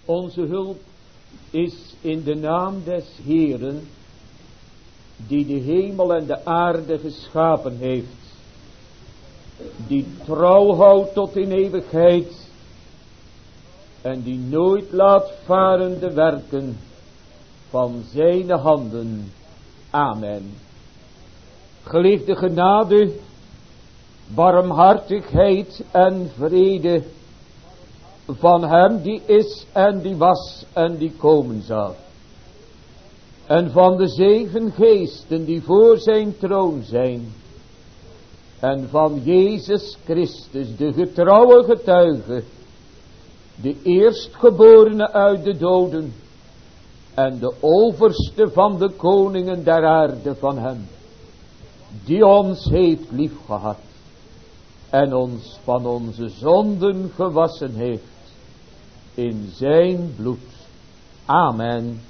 Onze hulp is in de naam des Heeren, die de hemel en de aarde geschapen heeft, die trouw houdt tot in eeuwigheid en die nooit laat varen de werken van zijn handen. Amen. Geliefde genade, barmhartigheid en vrede van hem die is en die was en die komen zal. En van de 7 geesten die voor zijn troon zijn. En van Jezus Christus, de getrouwe getuige, de eerstgeborene uit de doden en de overste van de koningen der aarde, van hem die ons heeft liefgehad en ons van onze zonden gewassen heeft in zijn bloed. Amen.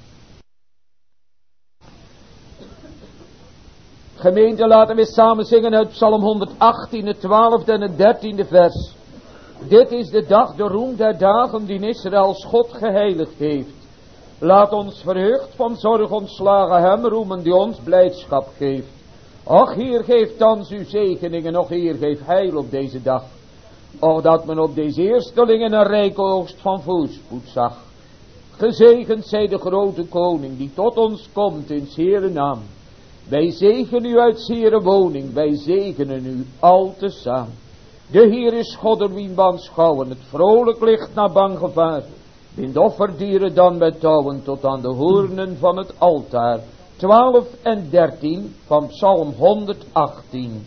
Gemeente, laten we samen zingen uit Psalm 118, het 12e en het 13e vers. Dit is de dag, de roem der dagen, die Israëls God geheiligd heeft. Laat ons verheugd van zorg ontslagen hem roemen, die ons blijdschap geeft. Och, Heer, geef thans uw zegeningen, och, Heer, geef heil op deze dag. Och, dat men op deze eerstelingen een rijke oogst van voorspoed zag. Gezegend zij de grote koning, die tot ons komt in 's Heeren naam. Wij zegenen u uit 's Heeren woning, wij zegenen u al tezamen. De Heer is God, er wie aanschouwen, het vrolijk licht naar bang gevaar. Bind offerdieren dan met touwen tot aan de hoornen van het altaar. 12 en 13 van Psalm 118.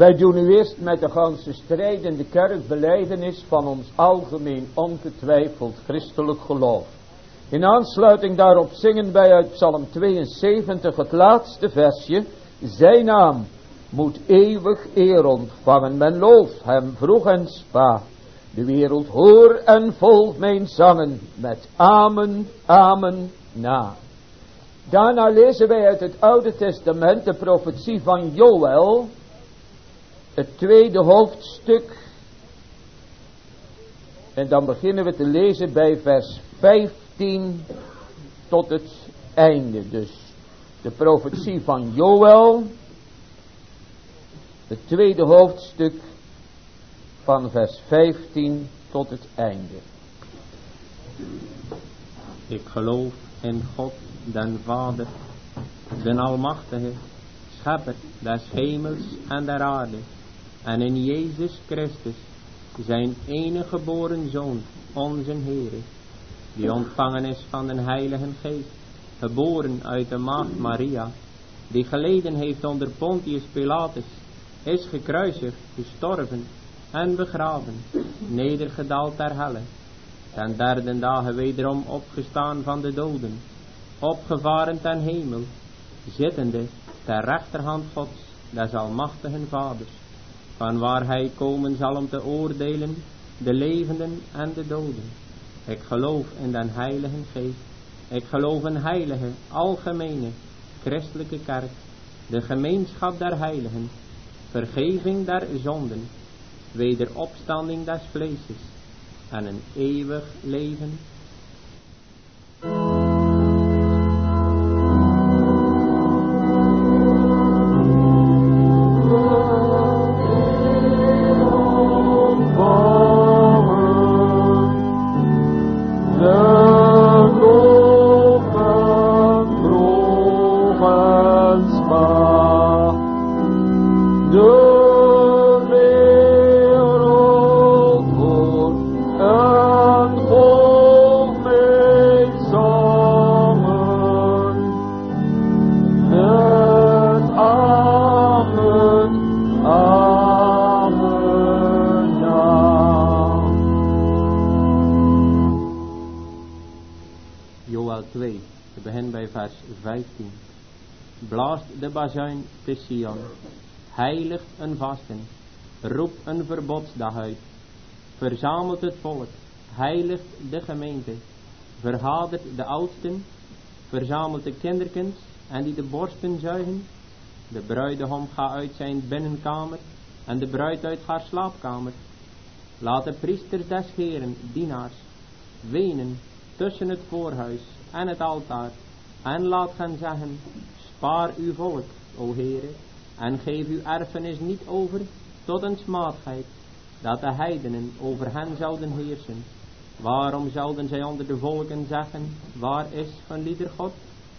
Wij doen nu eerst met de ganse strijdende kerk belijdenis van ons algemeen ongetwijfeld christelijk geloof. In aansluiting daarop zingen wij uit Psalm 72 het laatste versje. Zijn naam moet eeuwig eer ontvangen. Men looft hem vroeg en spaat. De wereld hoor en volgt mijn zangen met amen, amen na. Daarna lezen wij uit het Oude Testament de profetie van Joël, het tweede hoofdstuk. En dan beginnen we te lezen bij vers 15 tot het einde. Dus de profetie van Joël, het tweede hoofdstuk van vers 15 tot het einde. Ik geloof in God, den Vader, den Almachtige, Schepper des hemels en der aarde, en in Jezus Christus, zijn enige geboren Zoon, onze Heere, die ontvangen is van den Heilige Geest, geboren uit de maagd Maria, die geleden heeft onder Pontius Pilatus, is gekruisigd, gestorven en begraven, nedergedaald ter helle, ten derde dagen wederom opgestaan van de doden, opgevaren ten hemel, zittende ter rechterhand Gods, des almachtigen Vaders, van waar hij komen zal om te oordelen de levenden en de doden. Ik geloof in den Heilige Geest. Ik geloof in heilige, algemene, christelijke kerk, de gemeenschap der heiligen, vergeving der zonden, wederopstanding des vleeses en een eeuwig leven. Blaast de bazuin te Sion, heiligt een vasten, roept een verbodsdag uit, verzamelt het volk, heiligt de gemeente, vergadert de oudsten, verzamelt de kinderkens en die de borsten zuigen. De bruidegom gaat uit zijn binnenkamer en de bruid uit haar slaapkamer. Laat de priesters des Heeren, dienaars, wenen tussen het voorhuis en het altaar en laat gaan zeggen: spaar uw volk, o Heere, en geef uw erfenis niet over tot een smaadheid, dat de heidenen over hen zouden heersen. Waarom zouden zij onder de volken zeggen: waar is van lieder God?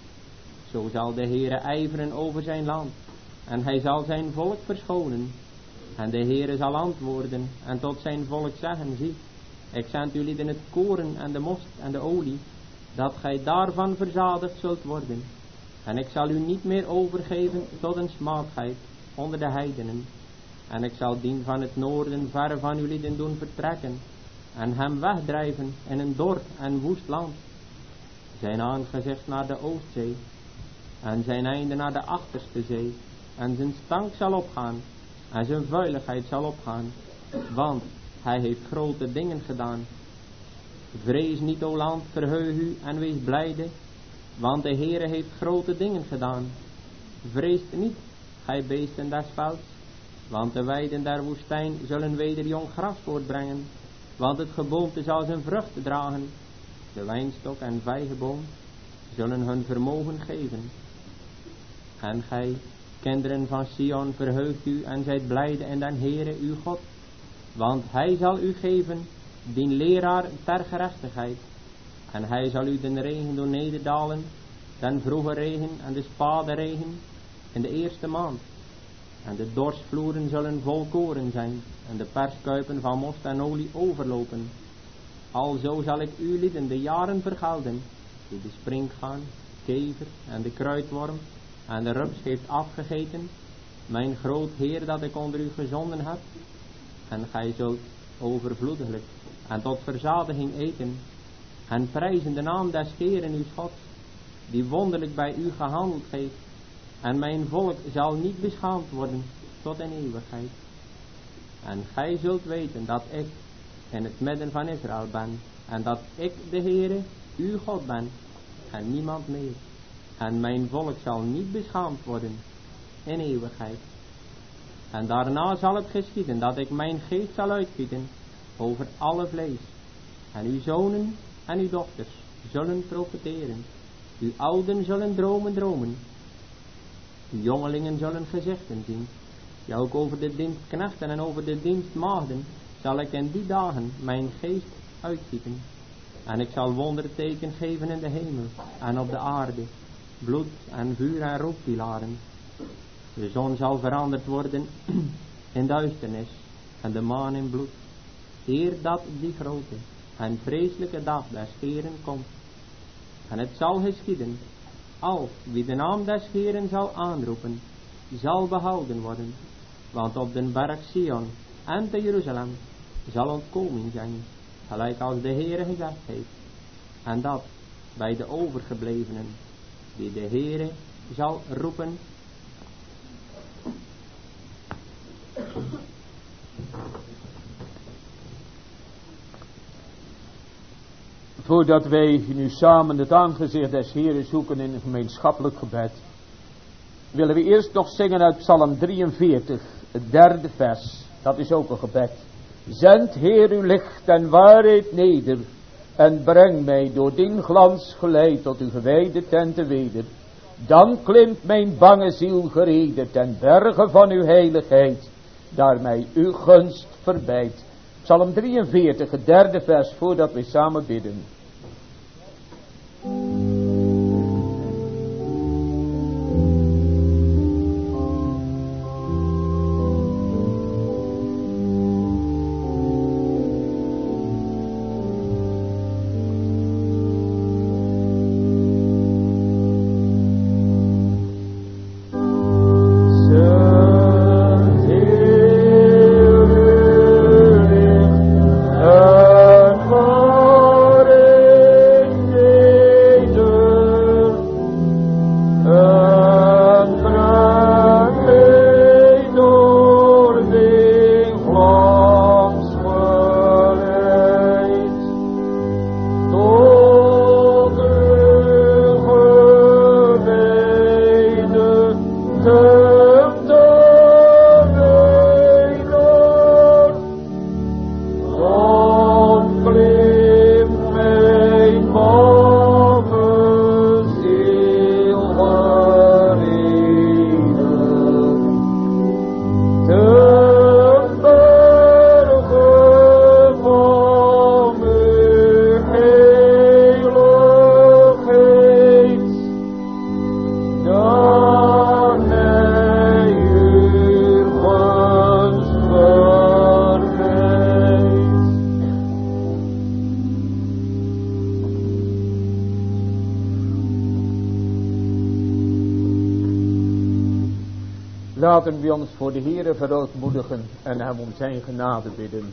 Zo zal de Heere ijveren over zijn land, en hij zal zijn volk verschonen. En de Heere zal antwoorden en tot zijn volk zeggen: zie, ik zend u lieden het koren en de most en de olie, dat gij daarvan verzadigd zult worden. En ik zal u niet meer overgeven tot een smaadheid onder de heidenen. En ik zal dien van het noorden ver van uw lieden doen vertrekken, en hem wegdrijven in een dor en woest land. Zijn aangezicht naar de Oostzee, en zijn einde naar de achterste zee. En zijn stank zal opgaan, en zijn vuiligheid zal opgaan, want hij heeft grote dingen gedaan. Vrees niet, o land, verheug u en wees blijde, want de Heere heeft grote dingen gedaan. Vreest niet, gij beesten des velds, want de weiden der woestijn zullen weder jong gras voortbrengen, want het geboomte zal zijn vrucht dragen. De wijnstok en vijgenboom zullen hun vermogen geven. En gij, kinderen van Sion, verheugt u en zijt blijde in den Heere uw God, want hij zal u geven dien leraar ter gerechtigheid. En hij zal u den regen doen nederdalen, den vroege regen en de spade regen in de eerste maand. En de dorsvloeren zullen vol koren zijn, en de perskuipen van most en olie overlopen. Alzo zal ik u lieden de jaren vergelden, die de sprinkhaan, kever en de kruidworm en de rups heeft afgegeten, mijn groot Heer, dat ik onder u gezonden heb. En gij zult overvloediglijk en tot verzadiging eten en prijzen de naam des Heeren uw Gods, die wonderlijk bij u gehandeld heeft. En mijn volk zal niet beschaamd worden tot in eeuwigheid. En gij zult weten dat ik in het midden van Israël ben, en dat ik de Heere, uw God ben, en niemand meer. En mijn volk zal niet beschaamd worden in eeuwigheid. En daarna zal het geschieden dat ik mijn geest zal uitgieten over alle vlees. En uw zonen en uw dochters zullen profeteren. Uw ouden zullen dromen. Uw jongelingen zullen gezichten zien. Ja, ook over de dienstknechten en over de dienstmaagden zal ik in die dagen mijn geest uitgieten. En ik zal wonderteken geven in de hemel en op de aarde, bloed en vuur en rookpilaren. De zon zal veranderd worden in duisternis en de maan in bloed, eer dat die grote en vreselijke dag des Heeren komt. En het zal geschieden, als wie de naam des Heeren zal aanroepen, zal behouden worden. Want op den berg Sion en te Jeruzalem zal ontkoming zijn, gelijk als de Heere gezegd heeft. En dat bij de overgeblevenen, die de Heere zal roepen. Voordat wij nu samen het aangezicht des Heeren zoeken in een gemeenschappelijk gebed, willen we eerst nog zingen uit Psalm 43, het 3e vers. Dat is ook een gebed. Zend Heer uw licht en waarheid neder, en breng mij door dien glans geleid tot uw gewijde tenten weder. Dan klimt mijn bange ziel gereden ten berge van uw heiligheid, daar mij uw gunst verbijt. Psalm 43, het 3e vers, voordat we samen bidden. Laten we ons voor de Heere verootmoedigen en hem om zijn genade bidden.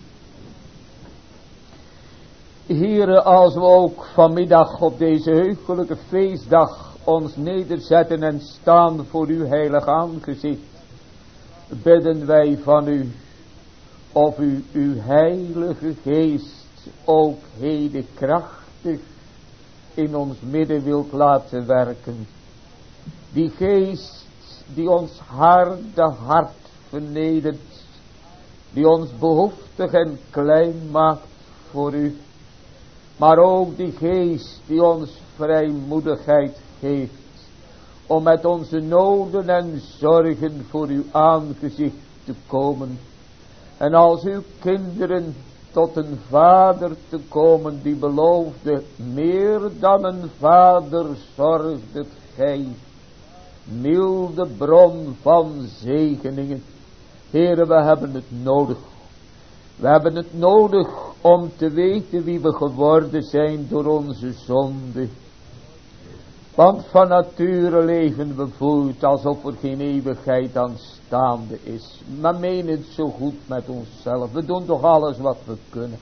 Heere, als we ook vanmiddag op deze heugelijke feestdag ons nederzetten en staan voor uw heilig aangezicht, bidden wij van u, of u uw heilige geest ook heden krachtig in ons midden wilt laten werken. Die geest die ons harde hart vernedert, die ons behoeftig en klein maakt voor u, maar ook die geest die ons vrijmoedigheid geeft, om met onze noden en zorgen voor uw aangezicht te komen, en als uw kinderen tot een vader te komen die beloofde, meer dan een vader zorgdet gij, milde bron van zegeningen. Heere, we hebben het nodig. We hebben het nodig om te weten wie we geworden zijn door onze zonde. Want van nature leven we voort alsof er geen eeuwigheid aanstaande is. Maar menen het zo goed met onszelf. We doen toch alles wat we kunnen.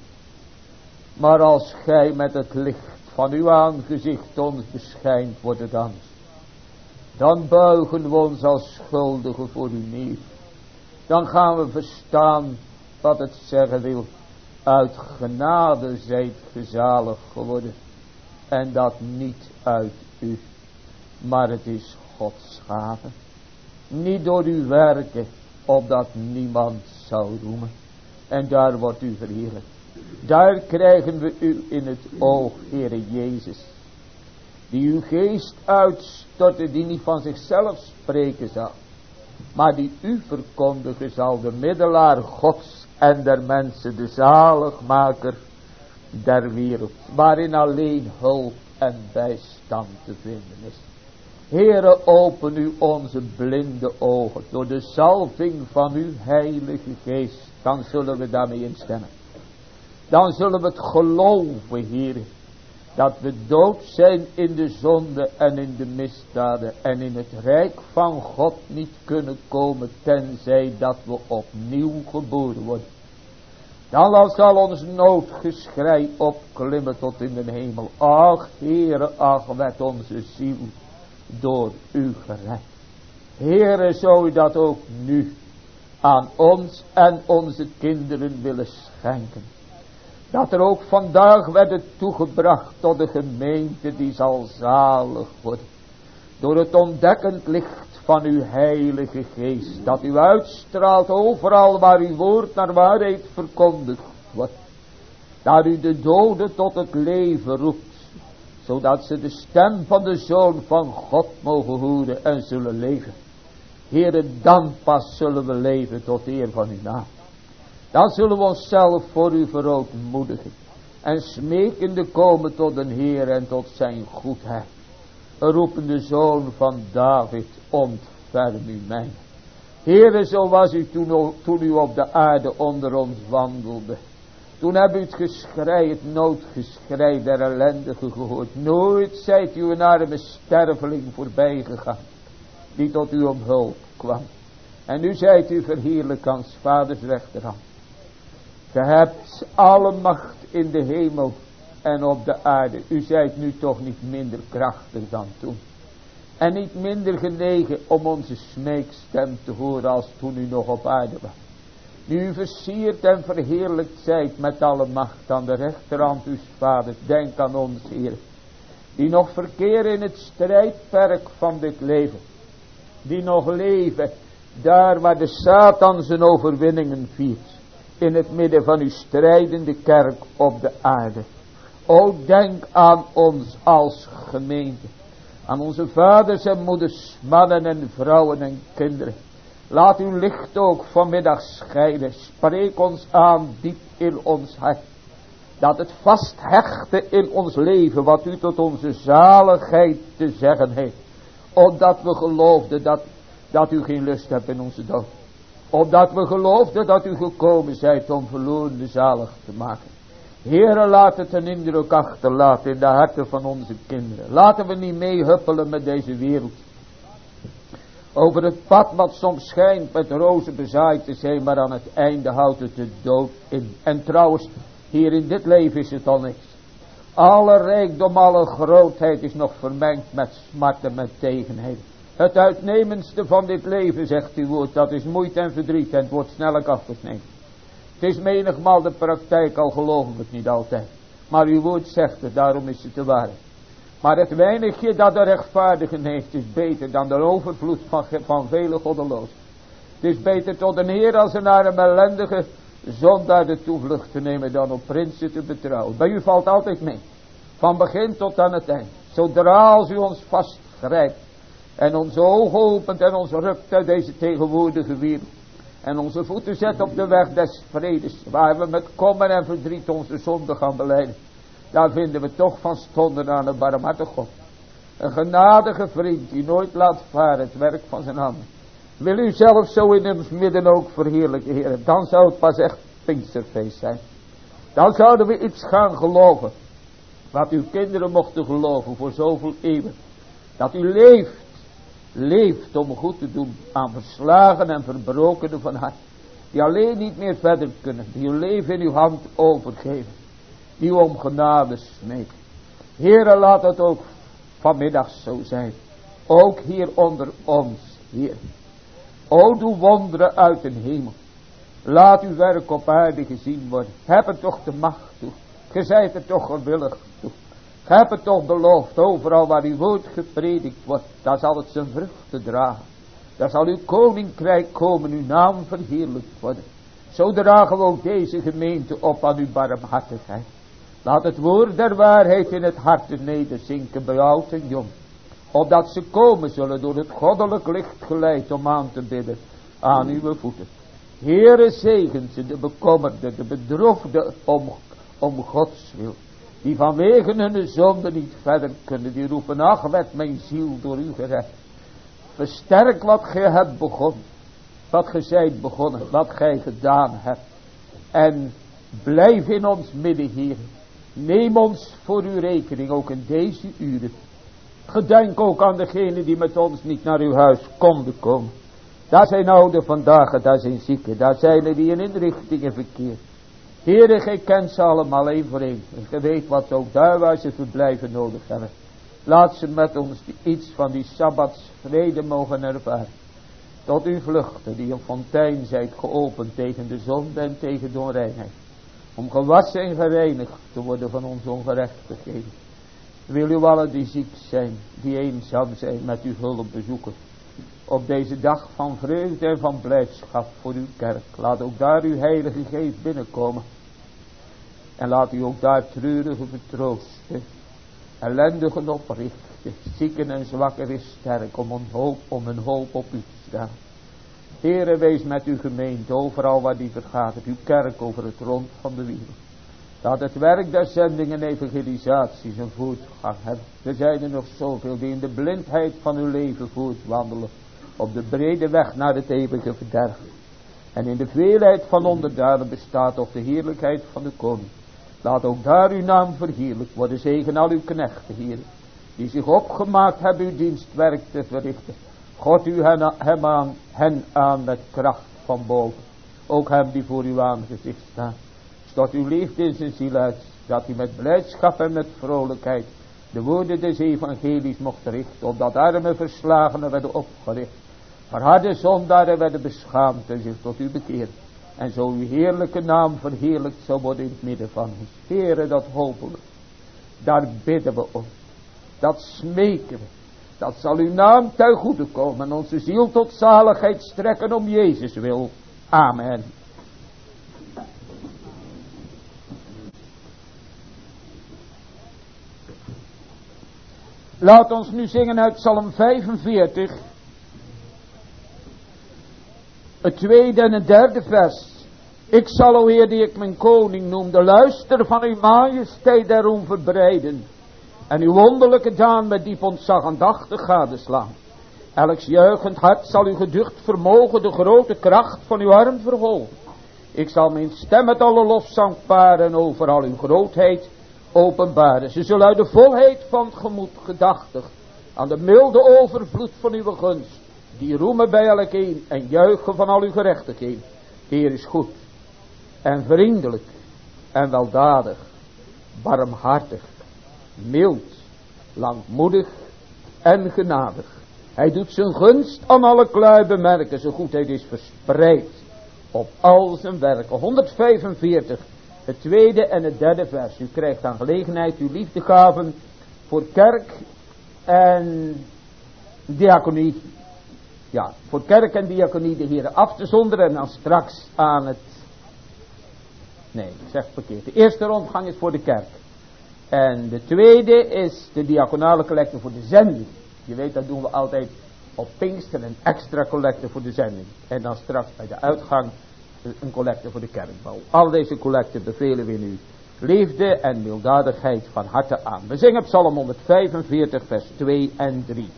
Maar als gij met het licht van uw aangezicht ons beschijnt, wordt het angst. Dan buigen we ons als schuldigen voor u neer. Dan gaan we verstaan wat het zeggen wil. Uit genade zijt gezalig geworden. En dat niet uit u. Maar het is Gods gave. Niet door uw werken, opdat niemand zou roemen. En daar wordt u verheerlijkt. Daar krijgen we u in het oog, Heere Jezus. Die uw geest uitstortte, die niet van zichzelf spreken zal. Maar die u verkondigen zal, de middelaar Gods en der mensen, de zaligmaker der wereld. Waarin alleen hulp en bijstand te vinden is. Heere, open u onze blinde ogen door de zalving van uw heilige geest. Dan zullen we daarmee instemmen. Dan zullen we het geloven, Heere, dat we dood zijn in de zonde en in de misdaden en in het rijk van God niet kunnen komen, tenzij dat we opnieuw geboren worden. Dan zal ons noodgeschrei opklimmen tot in de hemel. Ach, Heere, ach, werd onze ziel door u gered. Heere, zou u dat ook nu aan ons en onze kinderen willen schenken. Dat er ook vandaag werd toegebracht tot de gemeente die zal zalig worden. Door het ontdekkend licht van uw heilige geest. Dat u uitstraalt overal waar uw woord naar waarheid verkondigd wordt. Dat u de doden tot het leven roept. Zodat ze de stem van de Zoon van God mogen horen en zullen leven. Heere, dan pas zullen we leven tot eer van uw naam. Dan zullen we onszelf voor u verootmoedigen. En smekende komen tot een Heer en tot zijn goedheid. Roepen de Zoon van David, ontferm u mij. Heere, zo was u toen u op de aarde onder ons wandelde. Toen heb u het geschrei, het noodgeschrei der ellendigen gehoord. Nooit zijt u een arme sterveling voorbij gegaan, die tot u om hulp kwam. En nu zijt u verheerlijk aan 's vaders rechterhand. Ge hebt alle macht in de hemel en op de aarde. U zijt nu toch niet minder krachtig dan toen. En niet minder genegen om onze smeekstem te horen als toen u nog op aarde was. Nu u versierd en verheerlijkt zijt met alle macht aan de rechterhand uws vaders. Denk aan ons, Heer. Die nog verkeren in het strijdperk van dit leven. Die nog leven daar waar de Satan zijn overwinningen viert. In het midden van uw strijdende kerk op de aarde. O, denk aan ons als gemeente. Aan onze vaders en moeders, mannen en vrouwen en kinderen. Laat uw licht ook vanmiddag schijnen. Spreek ons aan diep in ons hart. Dat het vasthechten in ons leven wat u tot onze zaligheid te zeggen heeft. Opdat we geloofden dat u geen lust hebt in onze dood. Opdat we geloofden dat u gekomen zijt om verlorenen zalig te maken. Heere, laat het een indruk achterlaten in de harten van onze kinderen. Laten we niet meehuppelen met deze wereld. Over het pad wat soms schijnt met rozen bezaaid te zijn, maar aan het einde houdt het de dood in. En trouwens, hier in dit leven is het al niks. Alle rijkdom, alle grootheid is nog vermengd met smart en met tegenheid. Het uitnemendste van dit leven, zegt uw woord, dat is moeite en verdriet en het wordt snellijk afgesneden. Het is menigmaal de praktijk, al geloven we het niet altijd. Maar uw woord zegt het, daarom is het de waarheid. Maar het weinigje dat de rechtvaardigen heeft is beter dan de overvloed van vele goddelozen. Het is beter tot een Heer als een arme ellendige zondaar de toevlucht te nemen dan op prinsen te betrouwen. Bij u valt altijd mee. Van begin tot aan het eind. Zodra als u ons vastgrijpt en onze ogen opent en ons rukt uit deze tegenwoordige wereld. En onze voeten zet op de weg des vredes, waar we met kommer en verdriet onze zonde gaan belijden. Daar vinden we toch van stonden aan een barmhartige God. Een genadige vriend die nooit laat varen het werk van zijn handen. Wil u zelf zo in ons midden ook verheerlijken, Heer. Dan zou het pas echt Pinksterfeest zijn. Dan zouden we iets gaan geloven. Wat uw kinderen mochten geloven voor zoveel eeuwen. Dat u leeft om goed te doen aan verslagen en verbrokenen van hart. Die alleen niet meer verder kunnen. Die uw leven in uw hand overgeven. Die u om genade smeken. Heere, laat het ook vanmiddag zo zijn. Ook hier onder ons, Heer. O, doe wonderen uit de hemel. Laat uw werk op aarde gezien worden. Heb het toch de macht toe. Ge zijt er toch gewillig toe. Heb het toch beloofd. Overal waar uw woord gepredikt wordt. Daar zal het zijn vruchten dragen. Daar zal uw koninkrijk komen. Uw naam verheerlijkt worden. Zo dragen we ook deze gemeente op aan uw barmhartigheid. Laat het woord der waarheid in het hart nederzinken bij oud en jong. Opdat ze komen zullen door het goddelijk licht geleid om aan te bidden aan uw voeten. Heere, zegen ze, de bekommerde, de bedroefde om Gods wil. Die vanwege hun zonde niet verder kunnen. Die roepen, ach, werd mijn ziel door u gered. Versterk wat gij hebt begonnen. Wat gij zijt begonnen. Wat gij gedaan hebt. En blijf in ons midden, Heer. Neem ons voor uw rekening, ook in deze uren. Gedenk ook aan degenen die met ons niet naar uw huis konden komen. Daar zijn ouden vandaag, daar zijn zieken. Daar zijn er die in inrichtingen verkeerd. Heere, gij kent ze allemaal één voor één. En gij weet wat ook daar waar ze verblijven nodig hebben. Laat ze met ons iets van die sabbatsvrede mogen ervaren. Tot uw vluchten die een fontein zijt geopend tegen de zonde en tegen de onreinheid. Om gewassen en gereinigd te worden van onze ongerechtigheden. Wil u allen die ziek zijn, die eenzaam zijn, met uw hulp bezoeken. Op deze dag van vreugde en van blijdschap voor uw kerk. Laat ook daar uw heilige geest binnenkomen. En laat u ook daar treurige vertroosten. Ellendigen oprichten. Zieken en zwakken is sterk om hun hoop op u te staan. Heere, wees met uw gemeente overal waar die vergadert. Uw kerk over het rond van de wereld. Dat het werk der zending en evangelisatie zijn voortgang hebben. Er zijn er nog zoveel die in de blindheid van hun leven voortwandelen. Op de brede weg naar het eeuwige verderf. En in de veelheid van onderdanen bestaat op de heerlijkheid van de koning. Laat ook daar uw naam verheerlijk worden. Zegen al uw knechten, Heer. Die zich opgemaakt hebben uw dienstwerk te verrichten. God u hen aan met kracht van boven. Ook hem die voor uw aangezicht staan. Tot uw liefde in zijn ziel uit. Dat u met blijdschap en met vrolijkheid de woorden des evangelies mocht richten. Opdat arme verslagenen werden opgericht. Verharde zondaren werden beschaamd en zich tot u bekeerd. En zo uw heerlijke naam verheerlijkt zou worden in het midden van ons. Heere, dat hopen we. Daar bidden we om. Dat smeken we. Dat zal uw naam ten goede komen. En onze ziel tot zaligheid strekken om Jezus wil. Amen. Laat ons nu zingen uit Psalm 45. Het tweede en het derde vers. Ik zal, o Heer, die ik mijn koning noem, de luister van uw majesteit daarom verbreiden. En uw wonderlijke daan met diep ontzag aandachtig gadeslaan. Elks juichend hart zal uw geducht vermogen de grote kracht van uw arm verhogen. Ik zal mijn stem met alle lofzang paren over al uw grootheid openbaren. Ze zullen uit de volheid van het gemoed gedachtig aan de milde overvloed van uw gunst. Die roemen bij elkeen en juichen van al uw gerechtigheid. De Heer is goed en vriendelijk en weldadig, barmhartig, mild, langmoedig en genadig. Hij doet zijn gunst aan alle klui bemerken. Zijn goedheid is verspreid op al zijn werken. 145, het tweede en het derde vers. U krijgt aan gelegenheid uw liefdegaven voor kerk en diaconie. Ja, voor kerk en diaconie de heren af te zonderen en dan straks aan het... Nee, ik zeg het verkeerd. De eerste rondgang is voor de kerk. En de tweede is de diaconale collecte voor de zending. Je weet, dat doen we altijd op Pinkster, een extra collecte voor de zending. En dan straks bij de uitgang een collecte voor de kerkbouw. Al deze collecten bevelen we in uw liefde en milddadigheid van harte aan. We zingen Psalm 145 vers 2 en 3.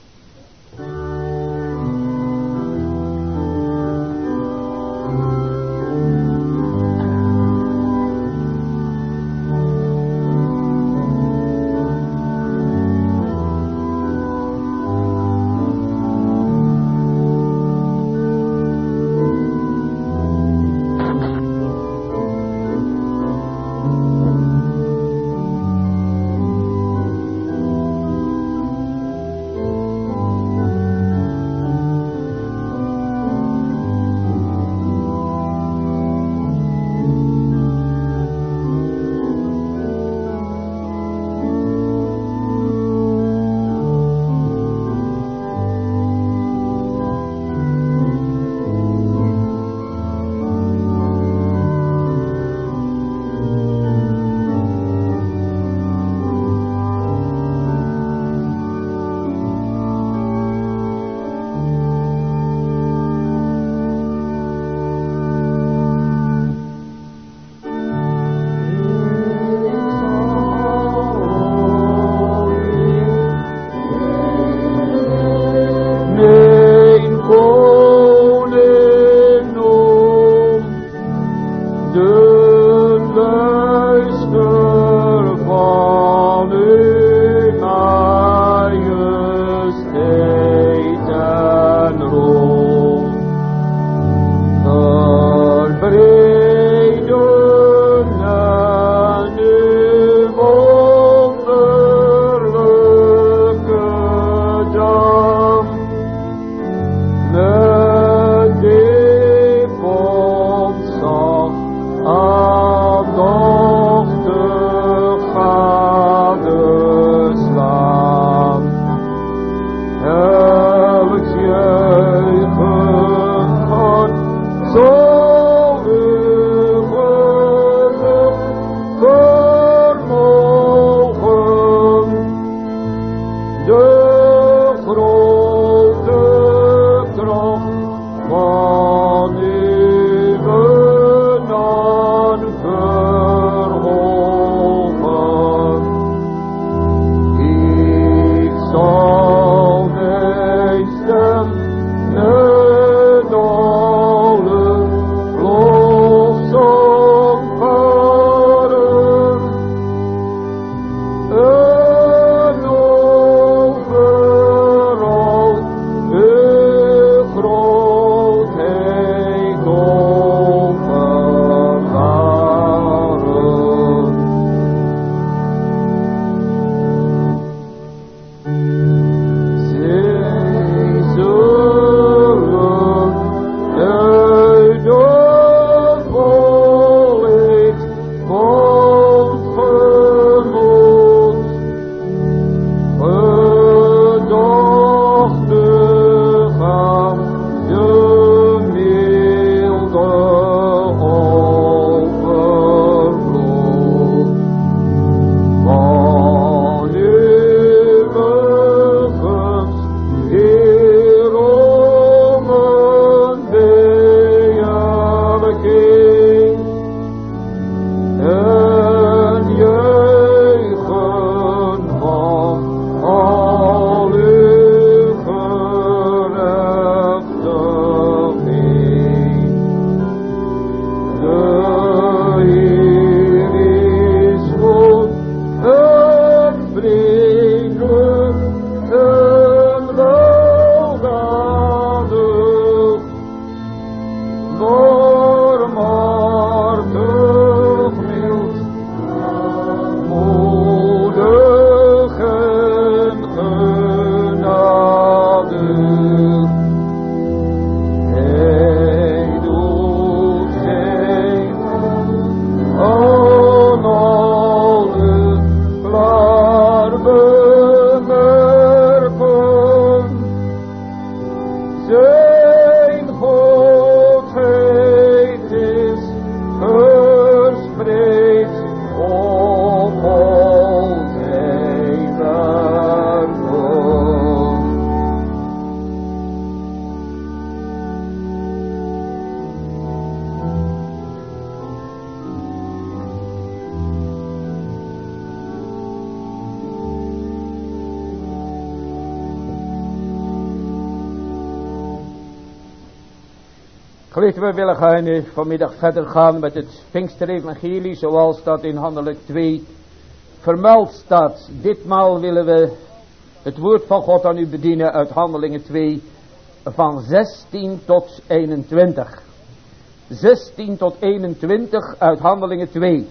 Geliefden, we willen gaan vanmiddag verder gaan met het Pinksterevangelie zoals dat in Handelingen 2 vermeld staat. Ditmaal willen we het woord van God aan u bedienen uit Handelingen 2 van 16 tot 21. 16 tot 21 uit Handelingen 2.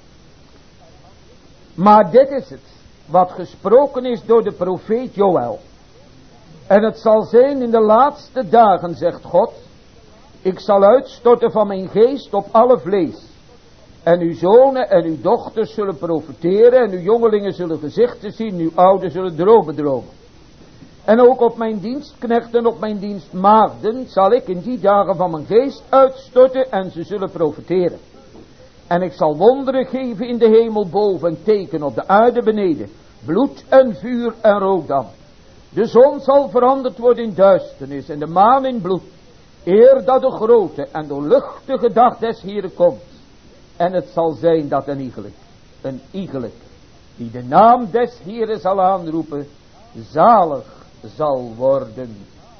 Maar dit is het, wat gesproken is door de profeet Joël. En het zal zijn in de laatste dagen, zegt God, ik zal uitstorten van mijn geest op alle vlees. En uw zonen en uw dochters zullen profeteren, en uw jongelingen zullen gezichten zien, uw ouderen zullen dromen dromen. En ook op mijn dienstknechten en op mijn dienstmaagden zal ik in die dagen van mijn geest uitstorten en ze zullen profeteren. En ik zal wonderen geven in de hemel boven en teken op de aarde beneden, bloed en vuur en rookdamp. De zon zal veranderd worden in duisternis en de maan in bloed, eer dat de grote en doorluchtige dag des Heren komt. En het zal zijn dat een iegelijk, die de naam des Heren zal aanroepen, zalig zal worden.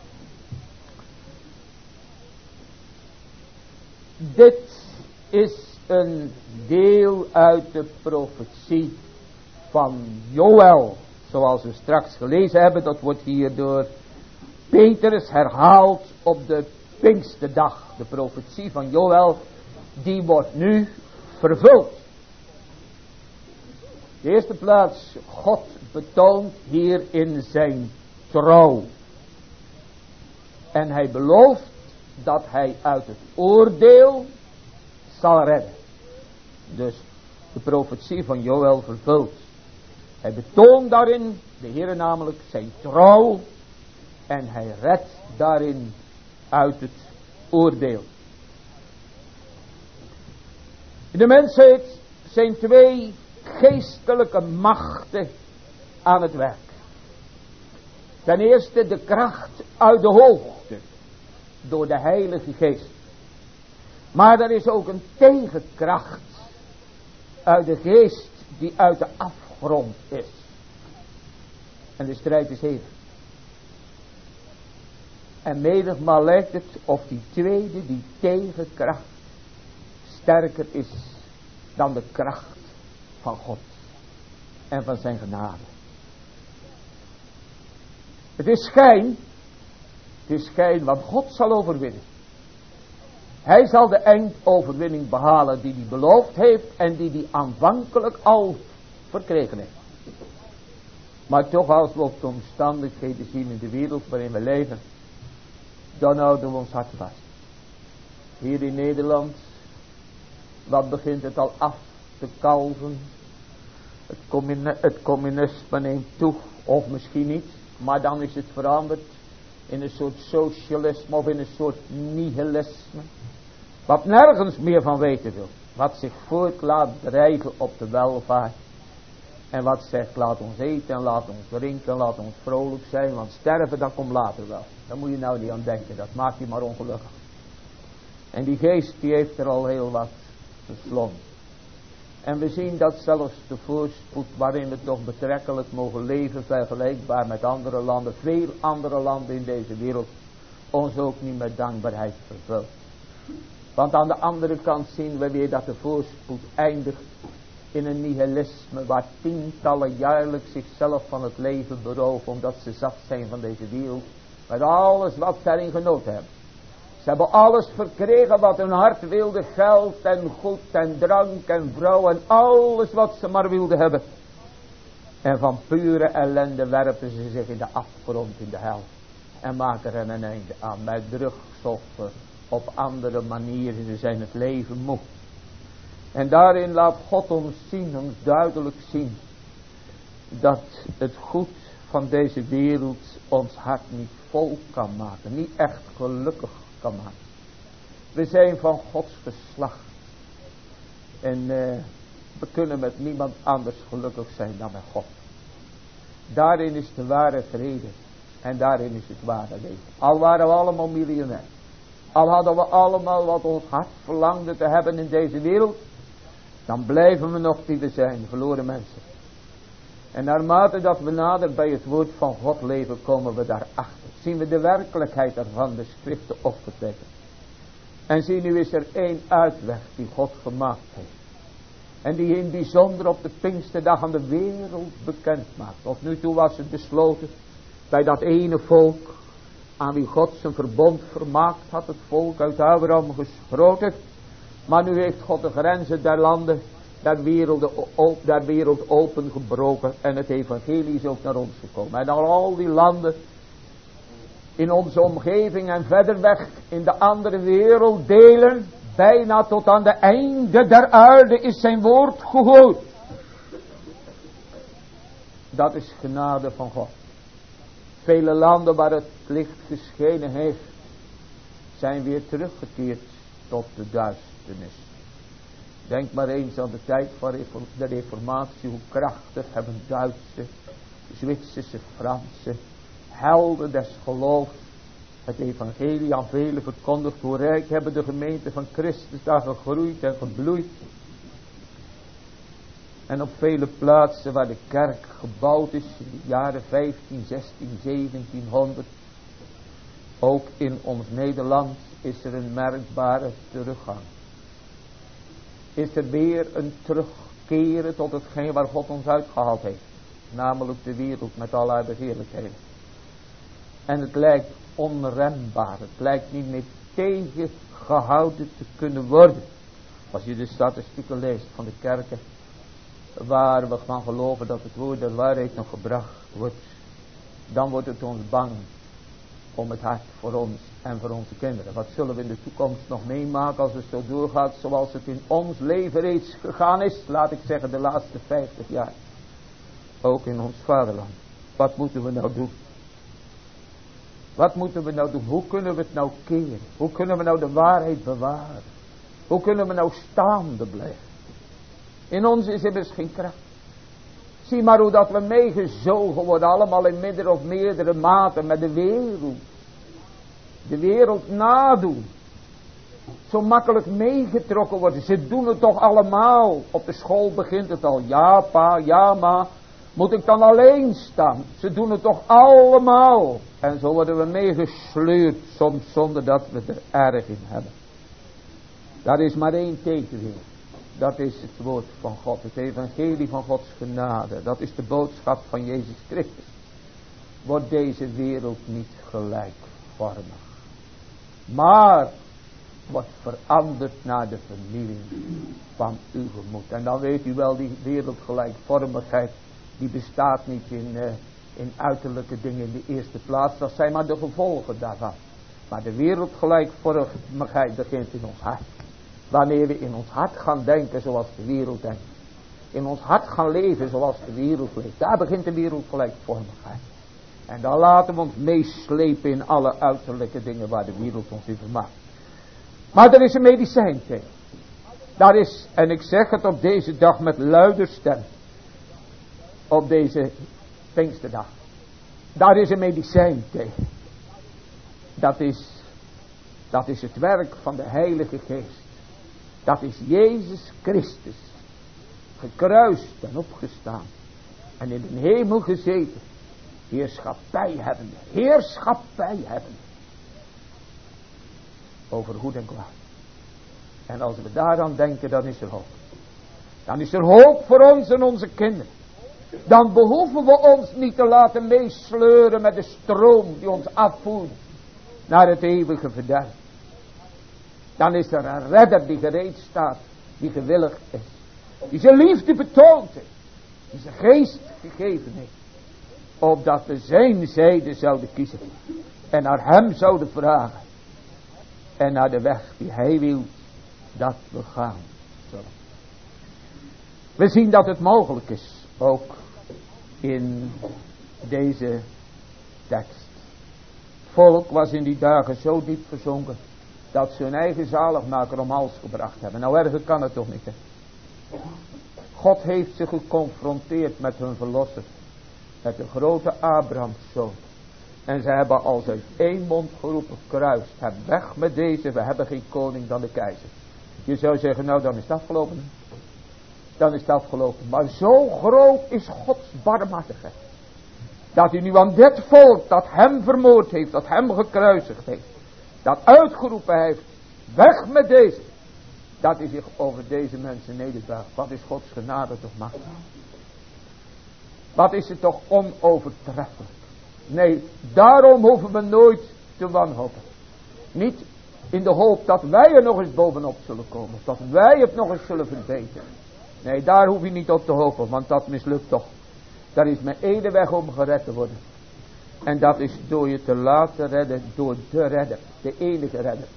Dit is een deel uit de profetie van Joël. Zoals we straks gelezen hebben, dat wordt hier door Petrus herhaald op de Pinksterdag. De profetie van Joël, die wordt nu vervuld. De eerste plaats, God betoont hierin zijn trouw. En hij belooft dat hij uit het oordeel zal redden. Dus de profetie van Joël vervult. Hij betoont daarin, de Heere namelijk, zijn trouw. En hij redt daarin uit het oordeel. In de mensheid zijn twee geestelijke machten aan het werk. Ten eerste de kracht uit de hoogte, door de Heilige Geest. Maar er is ook een tegenkracht uit de geest die uit de afgrond is. En de strijd is hevig. En menigmaal lijkt het of die tweede, die tegenkracht, sterker is dan de kracht van God en van zijn genade. Het is schijn, want God zal overwinnen. Hij zal de eindoverwinning behalen die hij beloofd heeft en die hij aanvankelijk al verkregen heeft. Maar toch, als we op de omstandigheden zien in de wereld waarin we leven, dan houden we ons hart vast. Hier in Nederland, wat begint het al af te kalven? Het communisme neemt toe, of misschien niet, maar dan is het veranderd in een soort socialisme of in een soort nihilisme. Wat nergens meer van weten wil. Wat zich voort laat drijven op de welvaart. En wat zegt, laat ons eten en laat ons drinken en laat ons vrolijk zijn. Want sterven, dat komt later wel. Daar moet je nou niet aan denken. Dat maakt je maar ongelukkig. En die geest, die heeft er al heel wat verslonden. En we zien dat zelfs de voorspoed waarin we toch betrekkelijk mogen leven, vergelijkbaar met andere landen, veel andere landen in deze wereld, ons ook niet met dankbaarheid vervult. Want aan de andere kant zien we weer dat de voorspoed eindigt in een nihilisme waar tientallen jaarlijks zichzelf van het leven beroven omdat ze zat zijn van deze wereld. Met alles wat ze erin genoten hebben. Ze hebben alles verkregen wat hun hart wilde, geld en goed en drank en vrouw en alles wat ze maar wilden hebben. En van pure ellende werpen ze zich in de afgrond, in de hel. En maken er een einde aan met drugsoffer. Op andere manieren, ze zijn het leven moe. En daarin laat God ons duidelijk zien, dat het goed van deze wereld ons hart niet vol kan maken, niet echt gelukkig kan maken. We zijn van Gods geslacht. En we kunnen met niemand anders gelukkig zijn dan met God. Daarin is de ware vrede. En daarin is het ware leven. Al waren we allemaal miljonair. Al hadden we allemaal wat ons hart verlangde te hebben in deze wereld. Dan blijven we nog die we zijn, verloren mensen. En naarmate dat we nader bij het woord van God leven, komen we daarachter. Zien we de werkelijkheid ervan, de schriften opgetekend. En zie, nu is er één uitweg die God gemaakt heeft. En die in bijzonder op de Pinksterdag aan de wereld bekend maakt. Tot nu toe was het besloten bij dat ene volk aan wie God zijn verbond vermaakt had. Het volk uit Abraham gesproten. Maar nu heeft God de grenzen der landen, der wereld opengebroken. En het evangelie is ook naar ons gekomen. En al die landen in onze omgeving en verder weg in de andere werelddelen, bijna tot aan de einde der aarde is zijn woord gegooid. Dat is genade van God. Vele landen waar het licht geschenen heeft, zijn weer teruggekeerd tot de duisternis. Denk maar eens aan de tijd van de reformatie, hoe krachtig hebben Duitse, Zwitserse, Franse helden des geloofs het evangelie aan velen verkondigd. Hoe rijk hebben de gemeenten van Christus daar gegroeid en gebloeid. En op vele plaatsen waar de kerk gebouwd is in de jaren 15, 16, 1700. Ook in ons Nederland is er een merkbare teruggang. Is er weer een terugkeren tot hetgeen waar God ons uitgehaald heeft. Namelijk de wereld met al haar begeerlijkheden. En het lijkt onrembaar. Het lijkt niet meer tegengehouden te kunnen worden. Als je de statistieken leest van de kerken, waar we van geloven dat het woord der waarheid nog gebracht wordt, dan wordt het ons bang om het hart voor ons en voor onze kinderen. Wat zullen we in de toekomst nog meemaken als het zo doorgaat zoals het in ons leven reeds gegaan is, laat ik zeggen de laatste 50 jaar. Ook in ons vaderland. Wat moeten we nou doen? Wat moeten we nou doen? Hoe kunnen we het nou keren? Hoe kunnen we nou de waarheid bewaren? Hoe kunnen we nou staande blijven? In ons is immers geen kracht. Zie maar hoe dat we meegezogen worden, allemaal in minder of meerdere mate met de wereld. De wereld nadoen. Zo makkelijk meegetrokken worden. Ze doen het toch allemaal. Op de school begint het al. Ja pa, ja ma. Moet ik dan alleen staan? Ze doen het toch allemaal. En zo worden we meegesleurd, soms zonder dat we er erg in hebben. Daar is maar één tegenweer. Dat is het woord van God, het evangelie van Gods genade. Dat is de boodschap van Jezus Christus. Wordt deze wereld niet gelijkvormig, maar wordt veranderd naar de vernieuwing van uw gemoed. En dan weet u wel, die wereldgelijkvormigheid, die bestaat niet in uiterlijke dingen in de eerste plaats. Dat zijn maar de gevolgen daarvan. Maar de wereldgelijkvormigheid begint in ons hart. Wanneer we in ons hart gaan denken zoals de wereld denkt. In ons hart gaan leven zoals de wereld leeft. Daar begint de wereldgelijkvormigheid. En dan laten we ons meeslepen in alle uiterlijke dingen waar de wereld ons in vermaakt. Maar er is een medicijn tegen. Daar is, en ik zeg het op deze dag met luider stem. Op deze Pinksterdag. Daar is een medicijn tegen. Dat is het werk van de Heilige Geest. Dat is Jezus Christus. Gekruist en opgestaan. En in de hemel gezeten. Heerschappij hebbende. Heerschappij hebbende. Over goed en kwaad. En als we daaraan denken, dan is er hoop. Dan is er hoop voor ons en onze kinderen. Dan behoeven we ons niet te laten meesleuren met de stroom die ons afvoert naar het eeuwige verderf. Dan is er een redder die gereed staat, die gewillig is, die zijn liefde betoont heeft, die zijn geest gegeven heeft, opdat we zijn zijde zouden kiezen en naar hem zouden vragen en naar de weg die hij wil dat we gaan zullen. We zien dat het mogelijk is, ook in deze tekst. Het volk was in die dagen zo diep verzonken dat ze hun eigen zaligmaker om hals gebracht hebben. Nou, erger kan het toch niet, hè? God heeft ze geconfronteerd met hun verlosser, met de grote Abrahamszoon. En ze hebben als uit één mond geroepen: kruis, heb weg met deze, we hebben geen koning dan de keizer. Je zou zeggen, nou dan is het afgelopen. Dan is het afgelopen. Maar zo groot is Gods barmhartigheid, dat hij nu aan dit volk dat hem vermoord heeft, dat hem gekruisigd heeft, dat uitgeroepen heeft Weg met deze. Dat hij zich over deze mensen nederbuigt. Wat is Gods genade toch machtig. Wat is het toch onovertreffelijk. Nee, daarom hoeven we nooit te wanhopen. Niet in de hoop dat wij er nog eens bovenop zullen komen. Of dat wij het nog eens zullen verbeteren. Nee, daar hoef je niet op te hopen, want dat mislukt toch. Daar is maar één weg om gered te worden. En dat is door je te laten redden door de redder. De enige redder.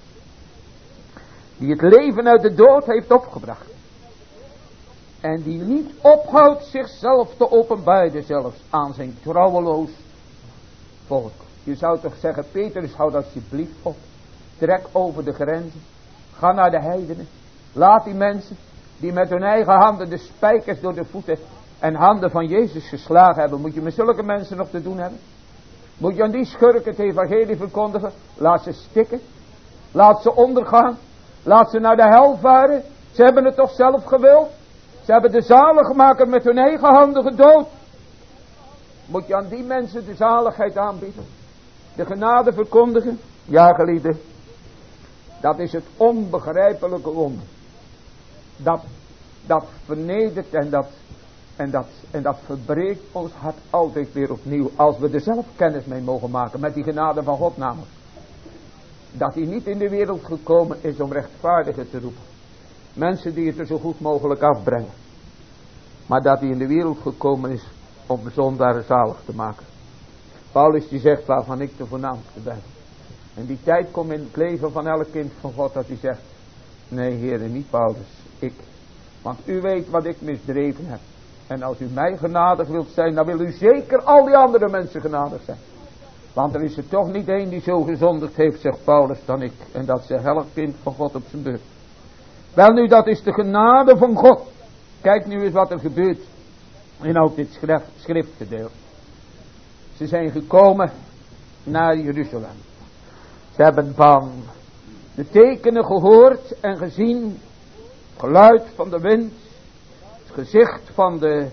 Die het leven uit de dood heeft opgebracht. En die niet ophoudt zichzelf te openbaren zelfs aan zijn trouweloos volk. Je zou toch zeggen, Petrus, houd alsjeblieft op. Trek over de grenzen. Ga naar de heidenen. Laat die mensen die met hun eigen handen de spijkers door de voeten en handen van Jezus geslagen hebben. Moet je met zulke mensen nog te doen hebben? Moet je aan die schurken het evangelie verkondigen? Laat ze stikken. Laat ze ondergaan. Laat ze naar de hel varen. Ze hebben het toch zelf gewild? Ze hebben de zaligmaker met hun eigen handen gedood. Moet je aan die mensen de zaligheid aanbieden? De genade verkondigen? Ja, geliefden. Dat is het onbegrijpelijke wonder. Dat vernedert en dat verbreekt ons hart altijd weer opnieuw. Als we er zelf kennis mee mogen maken. Met die genade van God namelijk. Dat hij niet in de wereld gekomen is om rechtvaardigen te roepen. Mensen die het er zo goed mogelijk afbrengen. Maar dat hij in de wereld gekomen is om zondaren zalig te maken. Paulus die zegt waarvan ik de voornaamste ben. En die tijd komt in het leven van elk kind van God dat hij zegt. Nee heren, niet Paulus, ik. Want u weet wat ik misdreven heb. En als u mij genadig wilt zijn, dan wil u zeker al die andere mensen genadig zijn. Want er is er toch niet één die zo gezondigd heeft, zegt Paulus, dan ik. En dat zegt elk kind van God op zijn beurt. Wel nu, dat is de genade van God. Kijk nu eens wat er gebeurt in ook dit schriftgedeelte. Ze zijn gekomen naar Jeruzalem. Ze hebben van de tekenen gehoord en gezien. Het geluid van de wind. Het gezicht van de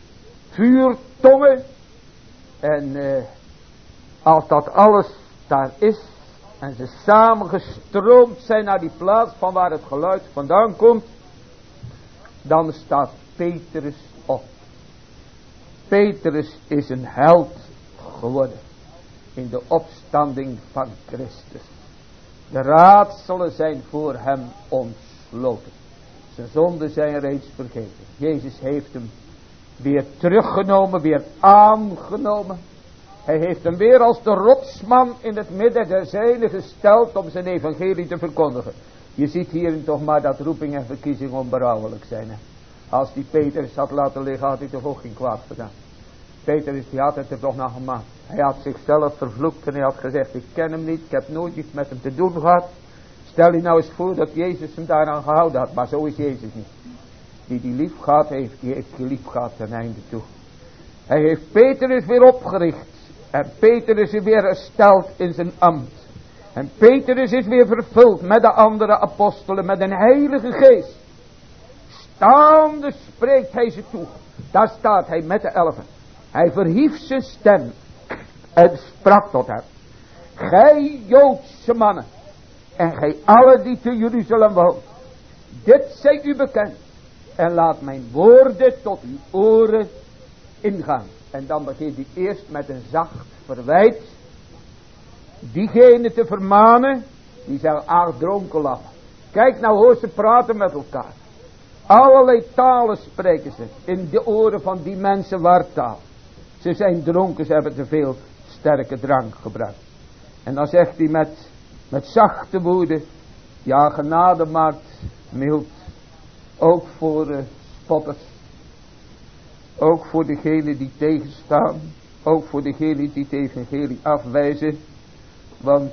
vuurtongen. En als dat alles daar is. En ze samengestroomd zijn naar die plaats van waar het geluid vandaan komt. Dan staat Petrus op. Petrus is een held geworden. In de opstanding van Christus. De raadselen zijn voor hem ontsloten. Zijn zonden zijn reeds vergeven. Jezus heeft hem weer teruggenomen, weer aangenomen. Hij heeft hem weer als de rotsman in het midden der zijnen gesteld om zijn evangelie te verkondigen. Je ziet hierin toch maar dat roeping en verkiezing onberouwelijk zijn. Hè? Als die Petrus had laten liggen, had hij toch ook geen kwaad gedaan. Petrus die had het er toch naar gemaakt. Hij had zichzelf vervloekt en hij had gezegd, ik ken hem niet, ik heb nooit iets met hem te doen gehad. Stel je nou eens voor dat Jezus hem daaraan gehouden had, maar zo is Jezus niet. Die lief gehad heeft, die heeft lief gehad ten einde toe. Hij heeft Petrus weer opgericht. En Petrus is weer hersteld in zijn ambt. En Petrus is weer vervuld met de andere apostelen, met een heilige geest. Staande spreekt hij ze toe. Daar staat hij met de 11. Hij verhief zijn stem en sprak tot hem. Gij Joodse mannen en gij allen die te Jeruzalem woont. Dit zij u bekend. En laat mijn woorden tot uw oren ingaan. En dan begint hij eerst met een zacht verwijt. Diegene te vermanen. Die zeggen, ach dronkenlap. Kijk nou hoe ze praten met elkaar. Allerlei talen spreken ze. In de oren van die mensen wartaal. Ze zijn dronken, ze hebben te veel sterke drank gebruikt. En dan zegt hij met zachte woede. Ja, genade maakt mild. Ook voor spotters. Ook voor degenen die tegenstaan. Ook voor degenen die het evangelie afwijzen. Want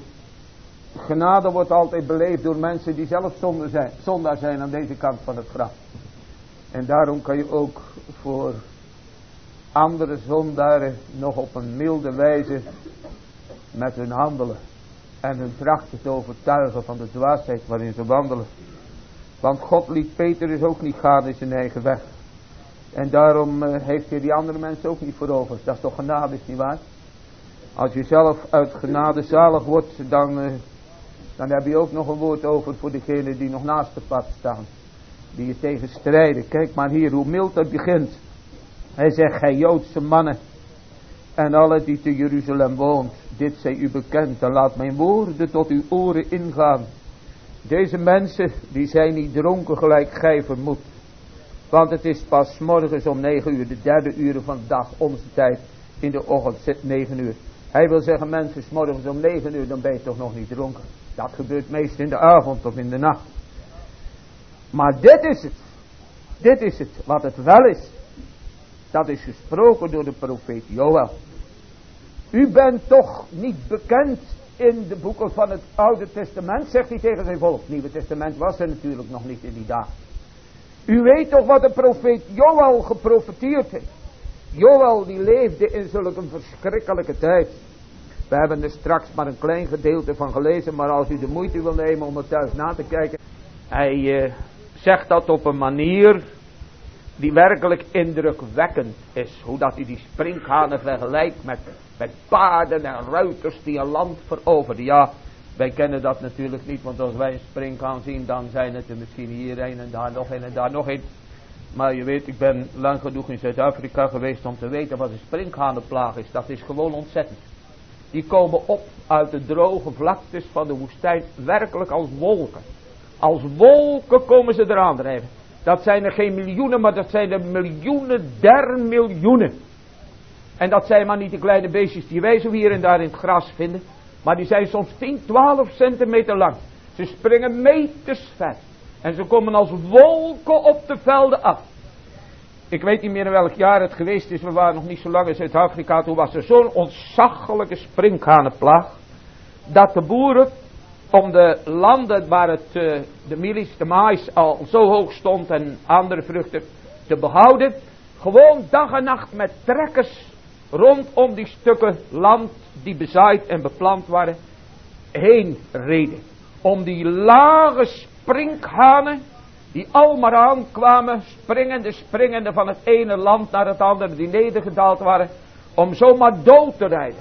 genade wordt altijd beleefd door mensen die zelf zondaar zijn aan deze kant van het graf. En daarom kan je ook voor andere zondaren nog op een milde wijze met hun handelen. En hun trachten te overtuigen van de dwaasheid waarin ze wandelen. Want God liet Petrus ook niet gaan in zijn eigen weg. En daarom heeft hij die andere mensen ook niet voor over. Dat is toch genade, is niet waar? Als je zelf uit genade zalig wordt, dan Dan heb je ook nog een woord over voor degenen die nog naast het pad staan. Die je tegen strijden. Kijk maar hier hoe mild het begint. Hij zegt, gij Joodse mannen en alle die te Jeruzalem woont, dit zij u bekend, en laat mijn woorden tot uw oren ingaan. Deze mensen, die zijn niet dronken gelijk gij vermoedt. Want het is pas 's morgens om 9 uur, de derde uren van de dag, onze tijd, in de ochtend, 9 uur. Hij wil zeggen, mensen, 's morgens om 9 uur, dan ben je toch nog niet dronken. Dat gebeurt meest in de avond of in de nacht. Maar dit is het. Dit is het, wat het wel is. Dat is gesproken door de profeet Joël. U bent toch niet bekend in de boeken van het Oude Testament, zegt hij tegen zijn volk. Het Nieuwe Testament was er natuurlijk nog niet in die dagen. U weet toch wat de profeet Joël geprofeteerd heeft. Joël die leefde in zulke verschrikkelijke tijd. We hebben er straks maar een klein gedeelte van gelezen, maar als u de moeite wil nemen om het thuis na te kijken. Hij zegt dat op een manier die werkelijk indrukwekkend is. Hoe dat hij die sprinkhanen vergelijkt met paarden en ruiters die een land veroverden. Ja, wij kennen dat natuurlijk niet, want als wij een sprinkhaan zien, dan zijn het er misschien hier een en daar nog een en daar nog een. Maar je weet, ik ben lang genoeg in Zuid-Afrika geweest om te weten wat een sprinkhanenplaag is. Dat is gewoon ontzettend. Die komen op uit de droge vlaktes van de woestijn, werkelijk als wolken. Als wolken komen ze eraan drijven. Dat zijn er geen miljoenen, maar dat zijn er miljoenen der miljoenen. En dat zijn maar niet de kleine beestjes die wij zo hier en daar in het gras vinden. Maar die zijn soms 10, 12 centimeter lang. Ze springen meters ver. En ze komen als wolken op de velden af. Ik weet niet meer in welk jaar het geweest is. We waren nog niet zo lang in Zuid-Afrika. Toen was er zo'n ontzaglijke sprinkhanenplaag. Dat de boeren om de landen waar het, de milies, de maïs al zo hoog stond en andere vruchten te behouden. Gewoon dag en nacht met trekkers rondom die stukken land die bezaaid en beplant waren heen reden. Om die lage sprinkhanen die al maar aankwamen, springende van het ene land naar het andere, die nedergedaald waren, om zomaar dood te rijden.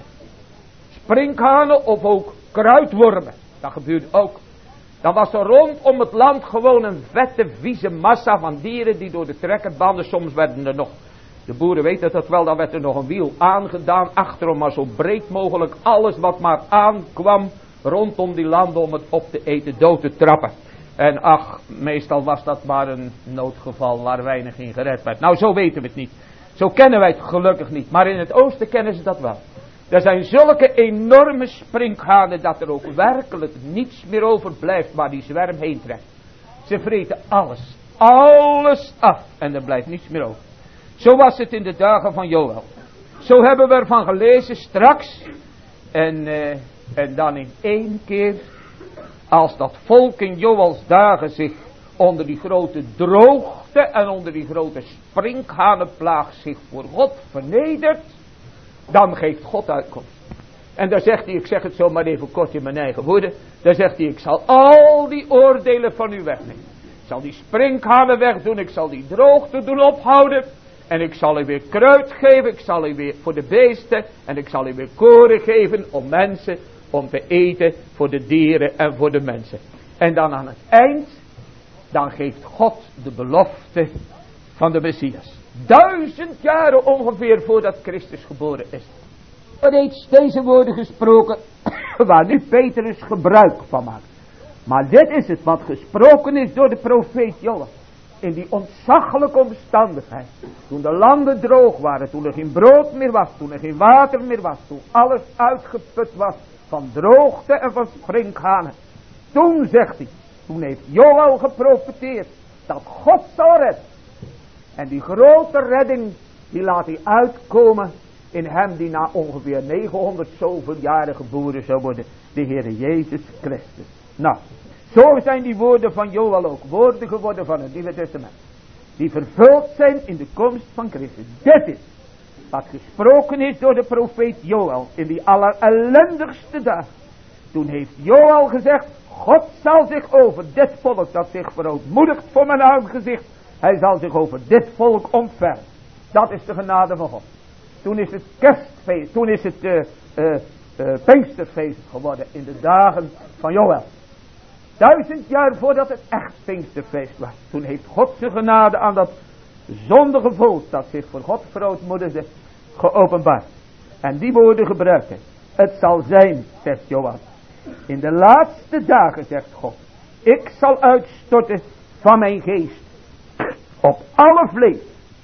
Sprinkhanen of ook kruidwormen, dat gebeurde ook. Dan was er rondom het land gewoon een vette, vieze massa van dieren die door de trekkerbanden, soms werden er nog, de boeren weten dat wel, dan werd er nog een wiel aangedaan, achterom maar zo breed mogelijk, alles wat maar aankwam rondom die landen om het op te eten, dood te trappen. En ach, meestal was dat maar een noodgeval waar weinig in gered werd. Nou, zo weten we het niet. Zo kennen wij het gelukkig niet. Maar in het oosten kennen ze dat wel. Er zijn zulke enorme sprinkhanen dat er ook werkelijk niets meer overblijft waar die zwerm heen trekt. Ze vreten alles. Alles af. En er blijft niets meer over. Zo was het in de dagen van Joël. Zo hebben we ervan gelezen straks. En dan in één keer, als dat volk in Joëls dagen zich onder die grote droogte en onder die grote sprinkhanenplaag zich voor God vernedert, dan geeft God uitkomst. En dan zegt hij, ik zeg het zo maar even kort in mijn eigen woorden, dan zegt hij, ik zal al die oordelen van u wegnemen. Ik zal die sprinkhanen wegdoen, ik zal die droogte doen ophouden. En ik zal u weer kruid geven, ik zal u weer voor de beesten, en ik zal u weer koren geven om mensen, om te eten voor de dieren en voor de mensen. En dan aan het eind, dan geeft God de belofte van de Messias. 1000 jaren ongeveer voordat Christus geboren is. Er reeds deze woorden gesproken, waar nu Petrus gebruik van maakt. Maar dit is het wat gesproken is door de profeet Joël. In die ontzaglijke omstandigheid. Toen de landen droog waren. Toen er geen brood meer was. Toen er geen water meer was. Toen alles uitgeput was. Van droogte en van sprinkhanen. Toen zegt hij. Toen heeft Joël geprofeteerd. Dat God zal redden. En die grote redding. Die laat hij uitkomen. In hem die na ongeveer 900 zoveel jaren geboren zou worden. De Heere Jezus Christus. Nou. Zo zijn die woorden van Joël ook woorden geworden van het Nieuwe Testament. Die vervuld zijn in de komst van Christus. Dit is wat gesproken is door de profeet Joël in die allerellendigste dagen. Toen heeft Joël gezegd, God zal zich over dit volk dat zich verootmoedigt voor mijn aangezicht. Hij zal zich over dit volk ontfermen. Dat is de genade van God. Toen is het kerstfeest, toen is het Pinksterfeest geworden in de dagen van Joël. 1000 jaar voordat het echt Pinksterfeest was. Toen heeft God zijn genade aan dat zondige volk dat zich voor God verootmoedigde geopenbaard. En die woorden gebruikt hij. Het zal zijn, zegt Johan. In de laatste dagen, zegt God. Ik zal uitstorten van mijn geest. Op alle vlees.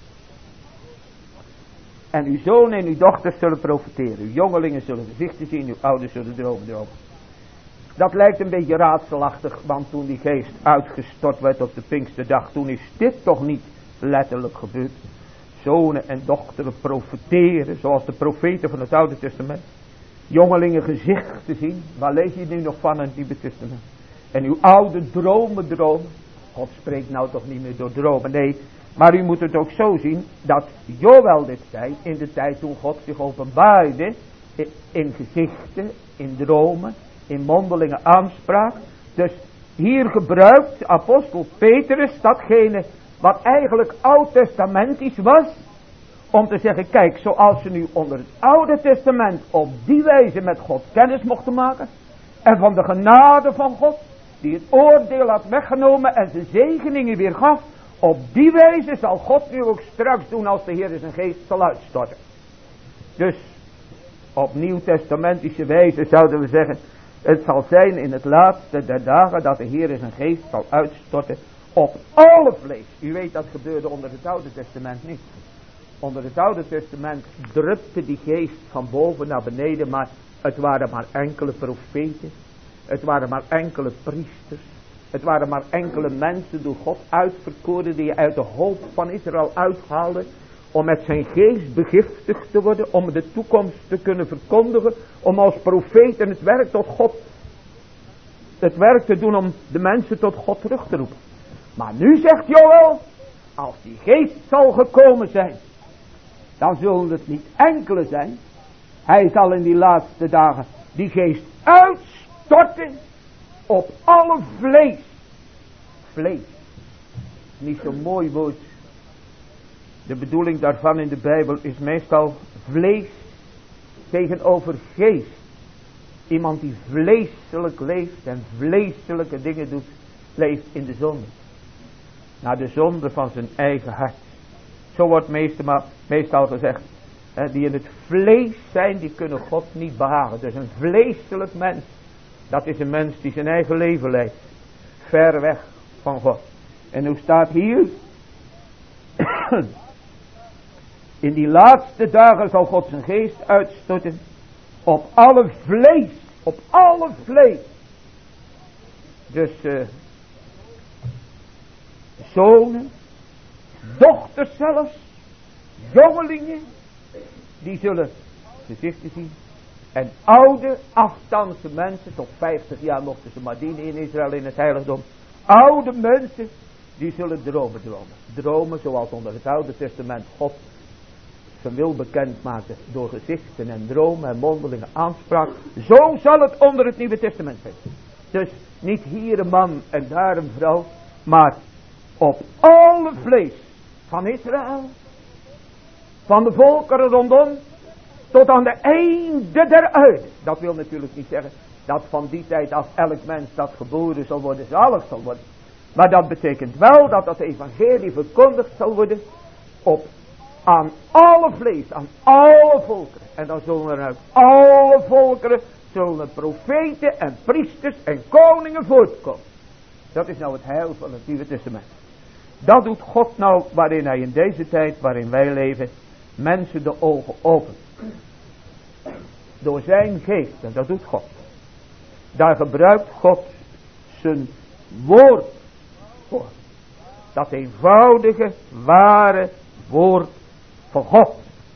En uw zonen en uw dochters zullen profiteren. Uw jongelingen zullen gezichten zien. Uw ouders zullen dromen. Dat lijkt een beetje raadselachtig. Want toen die geest uitgestort werd op de Pinksterdag. Toen is dit toch niet letterlijk gebeurd. Zonen en dochteren profiteren. Zoals de profeten van het Oude Testament. Jongelingen gezichten zien. Waar lees je nu nog van in het Nieuwe Testament? En uw oude dromen. God spreekt nou toch niet meer door dromen. Nee. Maar u moet het ook zo zien. Dat Joël dit zei. In de tijd toen God zich openbaarde. In gezichten. In dromen. In mondelinge aanspraak. Dus hier gebruikt apostel Petrus datgene wat eigenlijk oud-testamentisch was. Om te zeggen, kijk, zoals ze nu onder het Oude Testament op die wijze met God kennis mochten maken. En van de genade van God, die het oordeel had weggenomen en zijn zegeningen weer gaf. Op die wijze zal God nu ook straks doen als de Heer zijn geest zal uitstorten. Dus op nieuwtestamentische wijze zouden we zeggen, het zal zijn in het laatste der dagen dat de Heer zijn geest zal uitstorten op alle vlees. U weet dat gebeurde onder het Oude Testament niet. Onder het Oude Testament drupte die geest van boven naar beneden, maar het waren maar enkele profeten. Het waren maar enkele priesters. Het waren maar enkele mensen door God uitverkoren die je uit de hoop van Israël uithaalde. Om met zijn geest begiftigd te worden. Om de toekomst te kunnen verkondigen. Om als profeten het werk tot God. Het werk te doen om de mensen tot God terug te roepen. Maar nu zegt Joël. Als die geest zal gekomen zijn. Dan zullen het niet enkele zijn. Hij zal in die laatste dagen die geest uitstorten. Op alle vlees. Vlees. Niet zo'n mooi woord. De bedoeling daarvan in de Bijbel is meestal vlees tegenover geest. Iemand die vleeselijk leeft en vleeselijke dingen doet, leeft in de zonde. Naar de zonde van zijn eigen hart. Zo wordt meestal gezegd. Die in het vlees zijn, die kunnen God niet behagen. Dus een vleeselijk mens, dat is een mens die zijn eigen leven leidt. Ver weg van God. En hoe staat hier? In die laatste dagen zal God zijn geest uitstorten op alle vlees. Op alle vlees. Dus zonen, dochters zelfs, jongelingen, die zullen gezichten zien. En oude, afstandse mensen, tot 50 jaar mochten ze maar dienen in Israël in het heiligdom. Oude mensen, die zullen dromen. Dromen zoals onder het Oude Testament God zijn wil bekend maakte door gezichten en dromen en mondelinge aanspraak. Zo zal het onder het Nieuwe Testament zijn. Dus niet hier een man en daar een vrouw, maar op alle vlees van Israël, van de volkeren rondom, tot aan de einde der aarde. Dat wil natuurlijk niet zeggen dat van die tijd af elk mens dat geboren zal worden, zalig zal worden. Maar dat betekent wel dat dat evangelie verkondigd zal worden aan alle vlees, aan alle volkeren. En dan zullen er uit alle volkeren zullen profeten en priesters en koningen voortkomen. Dat is nou het heil van het Nieuwe Testament. Dat doet God nou waarin hij in deze tijd waarin wij leven mensen de ogen opent. Door zijn geest, en dat doet God. Daar gebruikt God zijn woord voor. Dat eenvoudige, ware woord van God.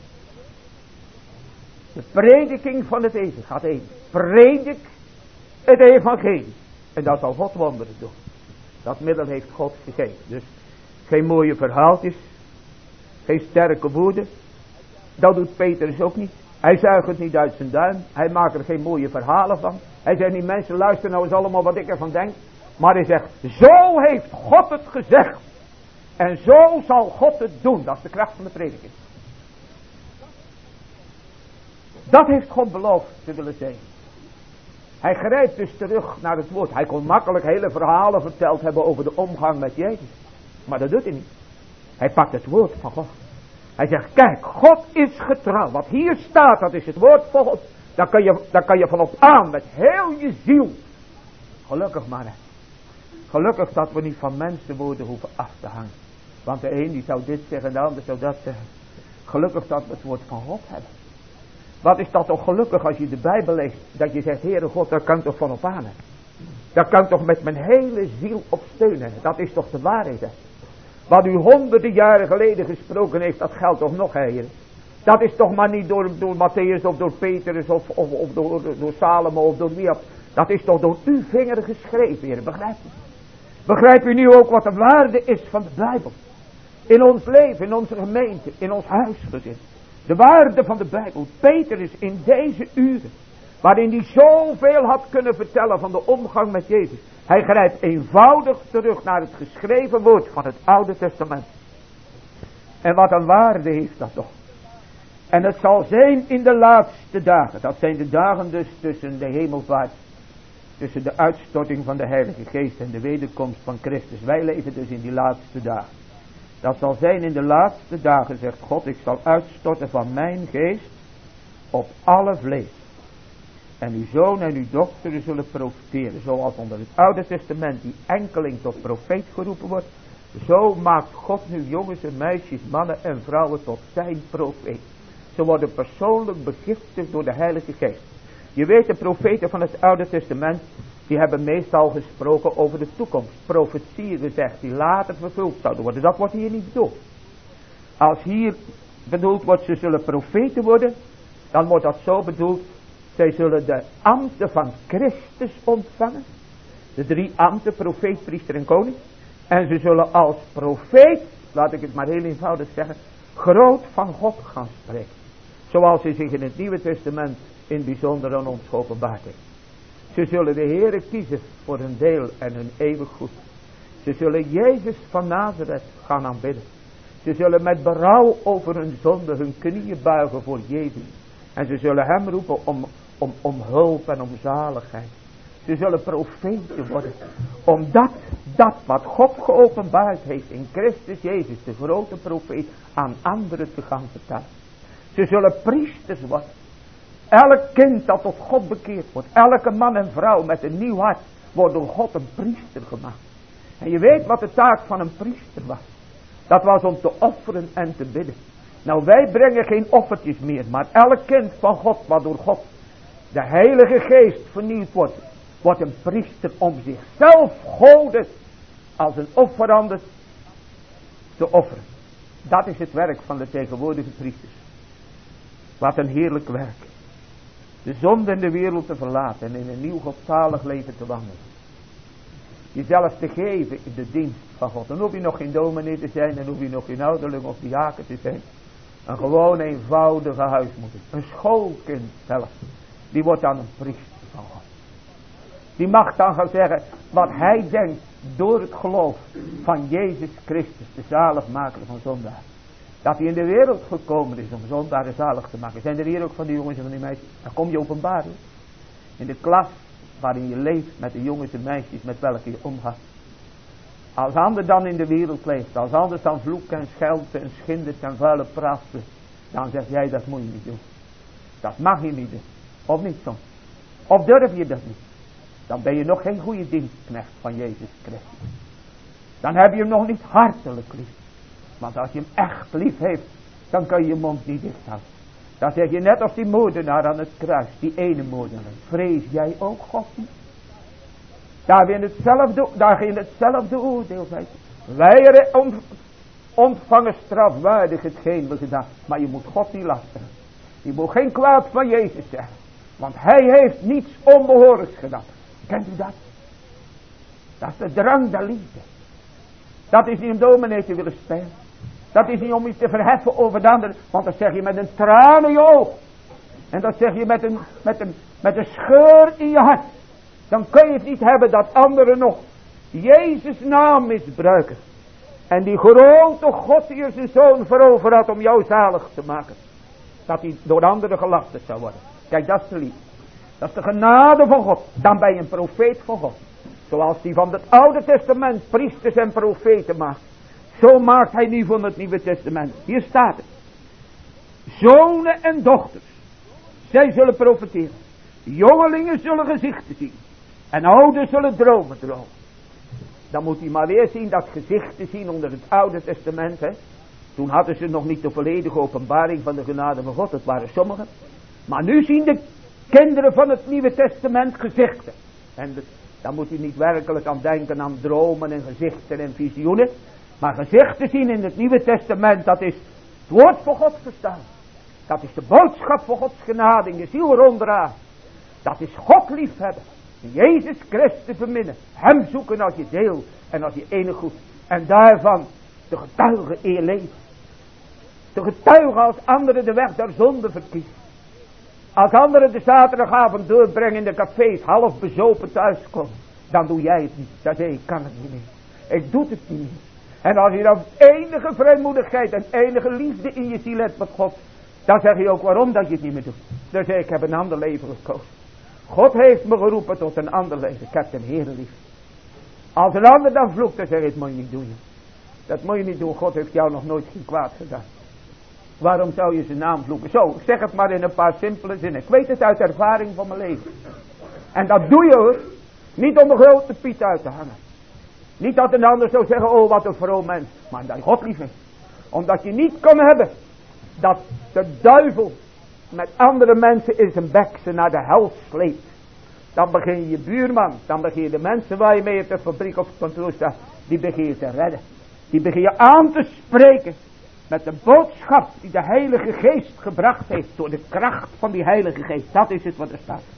De prediking van het evangelie gaat heen. Predik het evangelie. En dat zal God wonderen doen. Dat middel heeft God gegeven. Dus geen mooie verhaaltjes. Geen sterke woorden. Dat doet Petrus ook niet. Hij zuigt het niet uit zijn duim. Hij maakt er geen mooie verhalen van. Hij zegt niet, mensen, luister nou eens allemaal wat ik ervan denk. Maar hij zegt, zo heeft God het gezegd. En zo zal God het doen. Dat is de kracht van de prediking. Dat heeft God beloofd te willen zijn. Hij grijpt dus terug naar het woord. Hij kon makkelijk hele verhalen verteld hebben over de omgang met Jezus. Maar dat doet hij niet. Hij pakt het woord van God. Hij zegt, kijk, God is getrouw. Wat hier staat, dat is het woord van God. Daar kan je van op aan met heel je ziel. Gelukkig maar. Gelukkig dat we niet van mensenwoorden hoeven af te hangen. Want de een die zou dit zeggen, de ander zou dat zeggen. Gelukkig dat we het woord van God hebben. Wat is dat toch gelukkig als je de Bijbel leest. Dat je zegt, Heere God, daar kan ik toch van op aan. Daar kan ik toch met mijn hele ziel op steunen. Dat is toch de waarheid. Hè? Wat u honderden jaren geleden gesproken heeft, dat geldt toch nog, Heer. Dat is toch maar niet door Matthäus of door Petrus of door Salomo of door wie. Dat is toch door uw vinger geschreven, Heer. Begrijpt u? Begrijpt u nu ook wat de waarde is van de Bijbel? In ons leven, in onze gemeente, in ons huisgezin. De waarde van de Bijbel. Petrus in deze uren, waarin hij zoveel had kunnen vertellen van de omgang met Jezus. Hij grijpt eenvoudig terug naar het geschreven woord van het Oude Testament. En wat een waarde heeft dat toch. En het zal zijn in de laatste dagen. Dat zijn de dagen dus tussen de hemelvaart. Tussen de uitstorting van de Heilige Geest en de wederkomst van Christus. Wij leven dus in die laatste dagen. Dat zal zijn in de laatste dagen, zegt God, ik zal uitstorten van mijn geest op alle vlees. En uw zoon en uw dochteren zullen profeteren. Zoals onder het Oude Testament die enkeling tot profeet geroepen wordt. Zo maakt God nu jongens en meisjes, mannen en vrouwen tot zijn profeet. Ze worden persoonlijk begiftigd door de Heilige Geest. Je weet, de profeten van het Oude Testament, die hebben meestal gesproken over de toekomst. Profetieën gezegd, die later vervuld zouden worden. Dat wordt hier niet bedoeld. Als hier bedoeld wordt, ze zullen profeten worden, dan wordt dat zo bedoeld. Zij zullen de ambten van Christus ontvangen. De 3 ambten, profeet, priester en koning. En ze zullen als profeet, laat ik het maar heel eenvoudig zeggen, groot van God gaan spreken. Zoals hij zich in het Nieuwe Testament in bijzonder aan ons geopenbaard heeft. Ze zullen de Heere kiezen voor hun deel en hun eeuwig goed. Ze zullen Jezus van Nazareth gaan aanbidden. Ze zullen met berouw over hun zonde hun knieën buigen voor Jezus. En ze zullen hem roepen om hulp en om zaligheid. Ze zullen profeten worden. Omdat dat wat God geopenbaard heeft in Christus Jezus, de grote profeet, aan anderen te gaan vertellen. Ze zullen priesters worden. Elk kind dat tot God bekeerd wordt. Elke man en vrouw met een nieuw hart wordt door God een priester gemaakt. En je weet wat de taak van een priester was. Dat was om te offeren en te bidden. Nou, wij brengen geen offertjes meer. Maar elk kind van God, wat door God de Heilige Geest vernieuwd wordt een priester om zichzelf goden als een offerander te offeren. Dat is het werk van de tegenwoordige priesters. Wat een heerlijk werk. De zonde in de wereld te verlaten en in een nieuw godzalig leven te wandelen. Jezelf te geven in de dienst van God. Dan hoef je nog geen dominee te zijn, dan hoef je nog geen ouderling of diaken te zijn. Een gewoon eenvoudige huismoeder. Een schoolkind zelf. Die wordt dan een priester van God. Die mag dan gaan zeggen wat hij denkt door het geloof van Jezus Christus, de zaligmaker van zondaar. Dat hij in de wereld gekomen is om zondaren zalig te maken. Zijn er hier ook van die jongens en van die meisjes? Dan kom je openbaar. In de klas waarin je leeft met de jongens en meisjes met welke je omgaat. Als ander dan in de wereld leeft. Als anders dan vloeken en schelden en schindert en vuile praten. Dan zeg jij dat moet je niet doen. Dat mag je niet doen. Of niet soms. Of durf je dat niet. Dan ben je nog geen goede dienstknecht van Jezus Christus. Dan heb je hem nog niet hartelijk lief. Want als je hem echt lief heeft, dan kan je je mond niet dicht houden. Dan zeg je net als die moordenaar aan het kruis, die ene moordenaar. Vrees jij ook God niet? Daar je in hetzelfde oordeel zijn. Wij ontvangen strafwaardig hetgeen we gedaan. Maar je moet God niet lasteren. Je moet geen kwaad van Jezus zeggen. Want hij heeft niets onbehoorlijks gedaan. Kent u dat? Dat is de drang der liefde. Dat is niet om dominee te willen spelen. Dat is niet om iets te verheffen over de ander. Want dat zeg je met een traan in je oog. En dat zeg je met een scheur in je hart. Dan kun je het niet hebben dat anderen nog Jezus naam misbruiken. En die grote God die zijn zoon veroverd had om jou zalig te maken. Dat hij door anderen gelasterd zou worden. Kijk, dat is de liefde. Dat is de genade van God. Dan ben je een profeet van God. Zoals die van het Oude Testament priesters en profeten maakt. Zo maakt hij nu van het Nieuwe Testament. Hier staat het. Zonen en dochters. Zij zullen profeteren. Jongelingen zullen gezichten zien. En ouderen zullen dromen dromen. Dan moet hij maar weer zien dat gezichten zien onder het Oude Testament. Hè. Toen hadden ze nog niet de volledige openbaring van de genade van God. Dat waren sommigen. Maar nu zien de kinderen van het Nieuwe Testament gezichten. En dan moet hij niet werkelijk aan denken aan dromen en gezichten en visioenen. Maar gezichten zien in het Nieuwe Testament, dat is het woord van God verstaan. Dat is de boodschap van Gods genade in je ziel ronddragen. Dat is God liefhebben. Jezus Christus beminnen. Hem zoeken als je deel en als je enig goed. En daarvan de getuige in je leven. De getuige als anderen de weg der zonde verkiezen. Als anderen de zaterdagavond doorbrengen in de cafés, half bezopen thuiskomen. Dan doe jij het niet. Dan zeg je, ik kan het niet meer. Ik doe het niet meer. En als je dan enige vrijmoedigheid en enige liefde in je ziel hebt met God. Dan zeg je ook waarom dat je het niet meer doet. Dan zeg ik heb een ander leven gekozen. God heeft me geroepen tot een ander leven. Ik heb een Heere lief. Als een ander dan vloekt, dan zeg je, dat moet je niet doen. Dat moet je niet doen. God heeft jou nog nooit geen kwaad gedaan. Waarom zou je zijn naam vloeken? Zo, ik zeg het maar in een paar simpele zinnen. Ik weet het uit ervaring van mijn leven. En dat doe je hoor. Niet om de grote Piet uit te hangen. Niet dat een ander zou zeggen, oh wat een vroom mens. Maar dat God lief is. Omdat je niet kan hebben dat de duivel met andere mensen in zijn bek ze naar de hel sleept. Dan begin je buurman, dan begin je de mensen waar je mee op de fabriek of het kantoor staat, die begin je te redden. Die begin je aan te spreken met de boodschap die de Heilige Geest gebracht heeft door de kracht van die Heilige Geest. Dat is het wat er staat.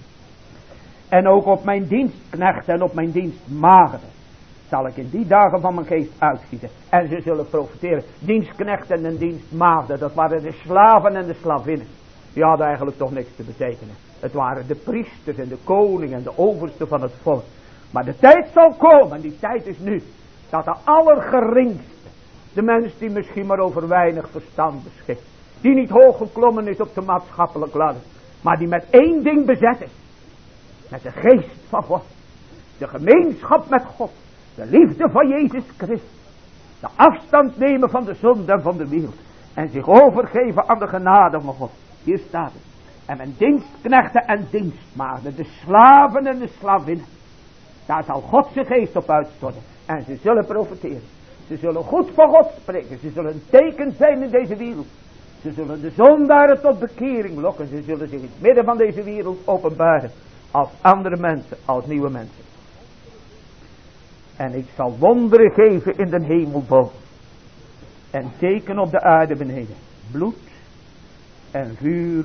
En ook op mijn dienstknechten en op mijn dienstmaagden zal ik in die dagen van mijn geest uitgieten. En ze zullen profiteren. Dienstknechten en dienstmaagden, dat waren de slaven en de slavinnen. Die hadden eigenlijk toch niks te betekenen. Het waren de priesters en de koning en de overste van het volk. Maar de tijd zal komen, en die tijd is nu, dat de allergeringste, de mens die misschien maar over weinig verstand beschikt, die niet hoog geklommen is op de maatschappelijke ladder, maar die met één ding bezet is. Met de geest van God. De gemeenschap met God. De liefde van Jezus Christus. De afstand nemen van de zonde en van de wereld. En zich overgeven aan de genade van God. Hier staat het. En mijn dienstknechten en dienstmaagden. De slaven en de slavinnen. Daar zal God zijn geest op uitstorten. En ze zullen profiteren. Ze zullen goed van God spreken. Ze zullen een teken zijn in deze wereld. Ze zullen de zondaren tot bekering lokken. Ze zullen zich in het midden van deze wereld openbaren. Als andere mensen, als nieuwe mensen. En ik zal wonderen geven in de hemel boven. En teken op de aarde beneden. Bloed en vuur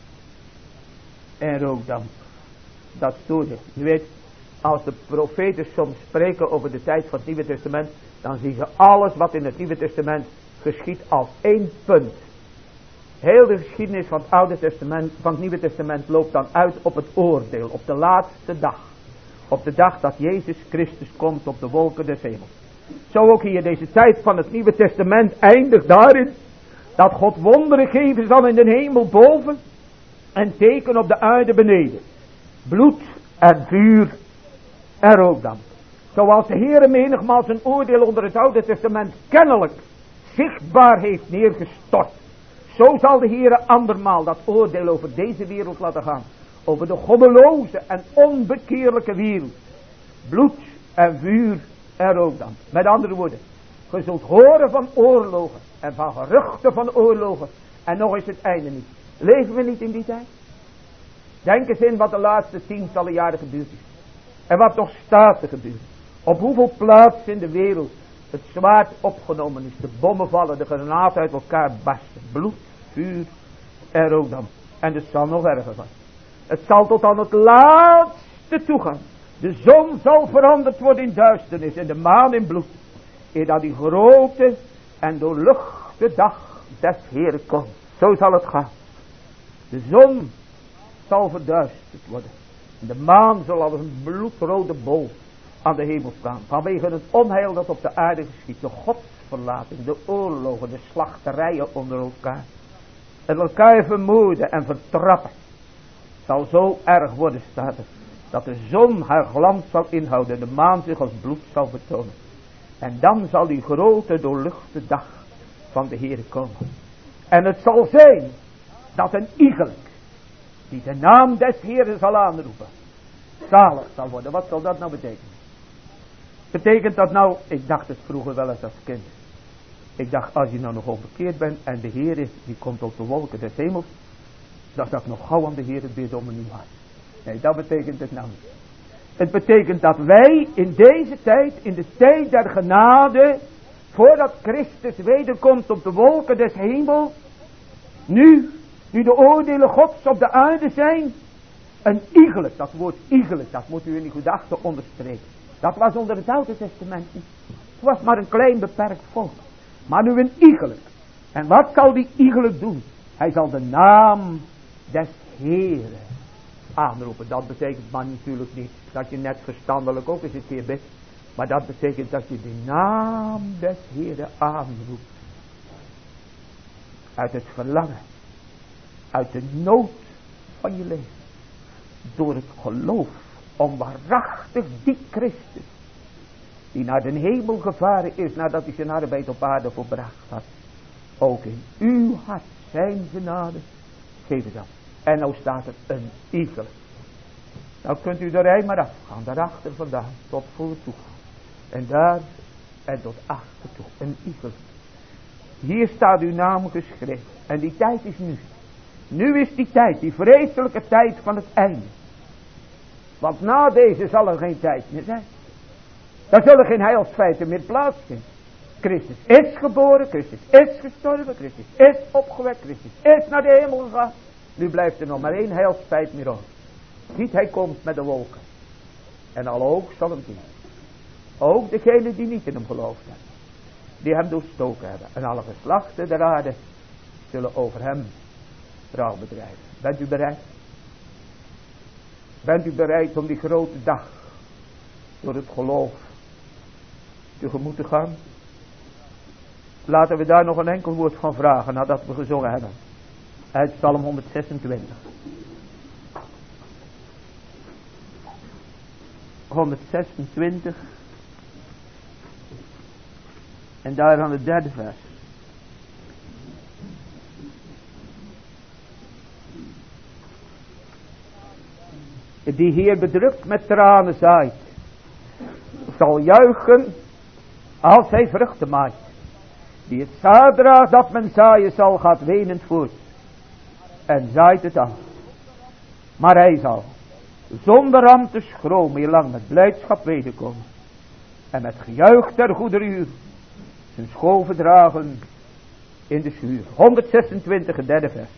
en rookdamp. Dat stoort het. Je weet, als de profeten soms spreken over de tijd van het Nieuwe Testament, dan zien ze alles wat in het Nieuwe Testament geschiet als één punt. Heel de geschiedenis van het Oude Testament, van het Nieuwe Testament loopt dan uit op het oordeel, op de laatste dag. Op de dag dat Jezus Christus komt op de wolken des hemels. Zo ook hier deze tijd van het Nieuwe Testament eindigt daarin dat God wonderen geven zal in de hemel boven en teken op de aarde beneden. Bloed en vuur en rookdamp. Zoals de Heere menigmaal zijn oordeel onder het Oude Testament kennelijk zichtbaar heeft neergestort. Zo zal de Heere andermaal dat oordeel over deze wereld laten gaan. Over de goddeloze en onbekeerlijke wereld. Bloed en vuur en rookdamp. Met andere woorden. Je zult horen van oorlogen. En van geruchten van oorlogen. En nog is het einde niet. Leven we niet in die tijd? Denk eens in wat de laatste tientallen jaren gebeurd is. En wat nog staat te gebeuren. Op hoeveel plaatsen in de wereld het zwaard opgenomen is. De bommen vallen, de granaten uit elkaar barsten. Bloed, vuur en rookdamp. En het zal nog erger zijn. Het zal tot aan het laatste toegaan. De zon zal veranderd worden in duisternis en de maan in bloed. Eer dat die grote en doorluchte dag des Heeren komt. Zo zal het gaan. De zon zal verduisterd worden. En de maan zal als een bloedrode bol aan de hemel staan. Vanwege het onheil dat op de aarde geschiet. De godsverlating, de oorlogen, de slachterijen onder elkaar. En elkaar vermoorden en vertrappen. zal zo erg worden, staat er, dat de zon haar glans zal inhouden, de maan zich als bloed zal vertonen. En dan zal die grote doorluchte dag van de Heere komen. En het zal zijn dat een iegelijk, die de naam des Heeren zal aanroepen, zalig zal worden. Wat zal dat nou betekenen? Betekent dat nou, ik dacht het vroeger wel eens als kind. Ik dacht, als je nou nog onbekeerd bent en de Heer die komt op de wolken des hemels, dat ik nog gauw aan de Heer bidden om een nieuw hart. Nee, dat betekent het nou niet. Het betekent dat wij in deze tijd, in de tijd der genade, voordat Christus wederkomt op de wolken des hemels, nu de oordelen Gods op de aarde zijn, een iegelijk, dat woord iegelijk, dat moet u in uw gedachten onderstrepen. Dat was onder het Oude Testament niet. Het was maar een klein beperkt volk. Maar nu een iegelijk. En wat zal die iegelijk doen? Hij zal de naam des Heeren aanroepen. Dat betekent maar natuurlijk niet dat je net verstandelijk ook eens een keer bent. Maar dat betekent dat je de naam des Heeren aanroept. Uit het verlangen. Uit de nood van je leven. Door het geloof. Om waarachtig die Christus. Die naar de hemel gevaren is. Nadat hij zijn arbeid op aarde volbracht had. Ook in uw hart zijn genade. Geef het af. En nou staat er een iegelijk. Nou kunt u de rij maar afgaan. Daarachter vandaan. Tot voor toe. En daar. En tot achter toe. Een iegelijk. Hier staat uw naam geschreven. En die tijd is nu. Nu is die tijd. Die vreselijke tijd van het einde. Want na deze zal er geen tijd meer zijn. Er zullen geen heilsfeiten meer plaatsvinden. Christus is geboren. Christus is gestorven. Christus is opgewekt. Christus is naar de hemel gegaan. Nu blijft er nog maar één heilsfeit meer over. Ziet, hij komt met de wolken. En alle oog zal hem zien. Ook degenen die niet in hem geloofd hebben. Die hem doorstoken hebben. En alle geslachten der aarde zullen over hem trouw bedrijven. Bent u bereid? Bent u bereid om die grote dag door het geloof tegemoet te gaan? Laten we daar nog een enkel woord van vragen nadat we gezongen hebben. Uit Psalm 126. 126. En daar aan het derde vers. Die Heer bedrukt met tranen zaait, zal juichen als hij vruchten maait. Die het zaad draagt dat men zaaien zal, gaat wenend voort en zaait het af. Maar hij zal zonder am te schromen heel lang met blijdschap wederkomen en met gejuich ter goeder uur zijn schoven dragen in de schuur. 126 het derde vers.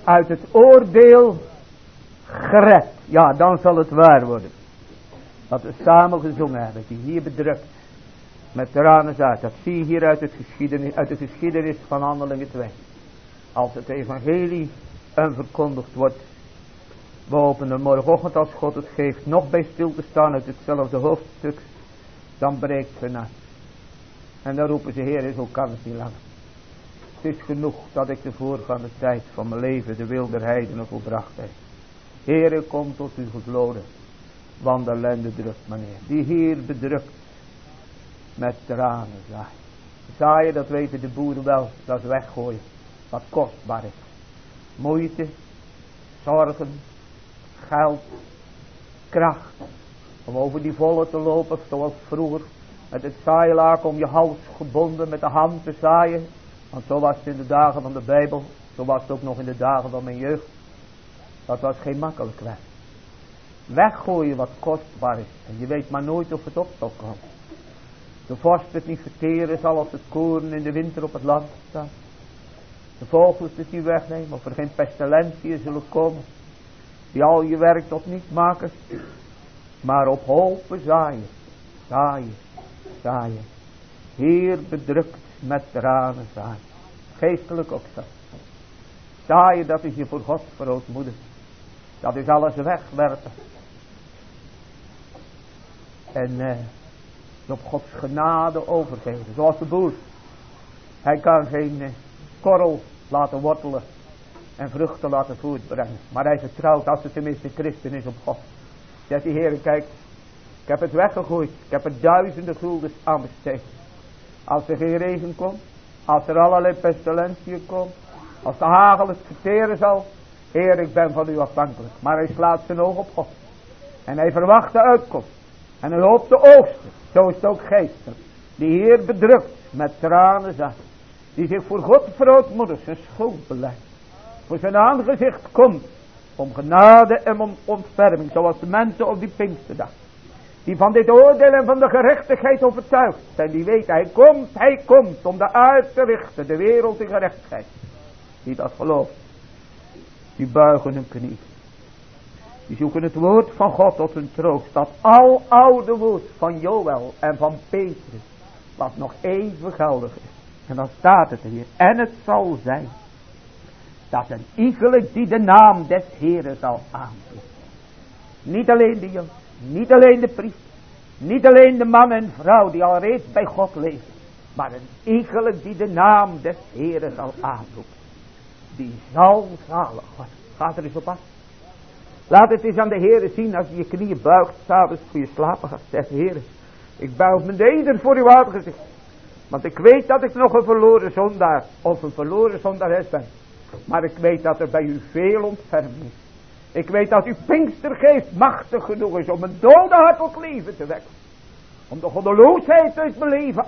uit het oordeel gered. Ja, dan zal het waar worden. Wat we samen gezongen hebben, die hier bedrukt met tranen uit. Dat zie je hier uit de geschiedenis van Handelingen 2. Als het evangelie verkondigd wordt. We openen morgenochtend als God het geeft nog bij stil te staan uit hetzelfde hoofdstuk. Dan breekt ze na. En dan roepen ze, Heer, zo kan het niet langer. Het is genoeg dat ik de voorgaande tijd van mijn leven de wilde heidenen volbracht heb. Heere, kom tot u gevloden, want de ellende drukt meneer. Die Heer bedrukt met tranen zaaien. Zaaien, dat weten de boeren wel, dat is weggooien. Wat kostbaar is. Moeite, zorgen, geld, kracht. Om over die volle te lopen, zoals vroeger. Met het zaailaak om je hals gebonden met de hand te zaaien. Want zo was het in de dagen van de Bijbel. Zo was het ook nog in de dagen van mijn jeugd. Dat was geen makkelijk werk. Weggooien wat kostbaar is. En je weet maar nooit of het op zal komen. De vorst het niet verteren zal als het koren in de winter op het land staan. De vogels het niet wegnemen. Of er geen pestilentiën zullen komen. Die al je werk tot niet maken. Maar op hopen zaaien. Zaaien. Zaaien. Heer bedrukt met tranen zaaien. Geestelijk ook zo. Zaaien, dat is je voor God verootmoeden. Dat is alles wegwerpen. En je op Gods genade overgeven. Zoals de boer. Hij kan geen korrel laten wortelen. En vruchten laten voortbrengen. Maar hij vertrouwt, als het tenminste christen is, op God. Zegt die Heer, kijk. Ik heb het weggegooid. Ik heb er duizenden guldens aan besteed. Als er geen regen komt. Als er allerlei pestilentiën komt. Als de hagel het verteren zal. Heer, ik ben van u afhankelijk. Maar hij slaat zijn oog op God. En hij verwacht de uitkomst. En hij hoopt de oogsten. Zo is het ook geestelijk. Die Heer bedrukt met tranen zacht. Die zich voor God verootmoedigt. Zijn schuld beleidt. Voor zijn aangezicht komt. Om genade en om ontferming. Zoals de mensen op die Pinksterdag. Die van dit oordeel en van de gerechtigheid overtuigd zijn. Die weten, hij komt om de aarde te richten. De wereld in gerechtigheid. Die dat geloven. Die buigen hun knie. Die zoeken het woord van God tot hun troost. Dat al oude woord van Joël en van Petrus. Wat nog even geldig is. En dan staat het hier. En het zal zijn. Dat een iegelijk die de naam des Heeren zal aanroepen. Niet alleen de Jood. Niet alleen de priester. Niet alleen de man en vrouw die al reeds bij God leven. Maar een iegelijk die de naam des Heeren zal aanroepen. Die zal zalig worden. Gaat er eens op af. Laat het eens aan de Heere zien als je je knieën buigt. S'avonds voor je slapen gaat. Zeg Heere. Ik buig me neder voor uw aangezicht. Want ik weet dat ik nog een verloren zondaar. Of een verloren zondares ben. Maar ik weet dat er bij u veel ontferming is. Ik weet dat uw Pinkstergeest machtig genoeg is om een dode hart tot leven te wekken. Om de goddeloosheid uit mijn leven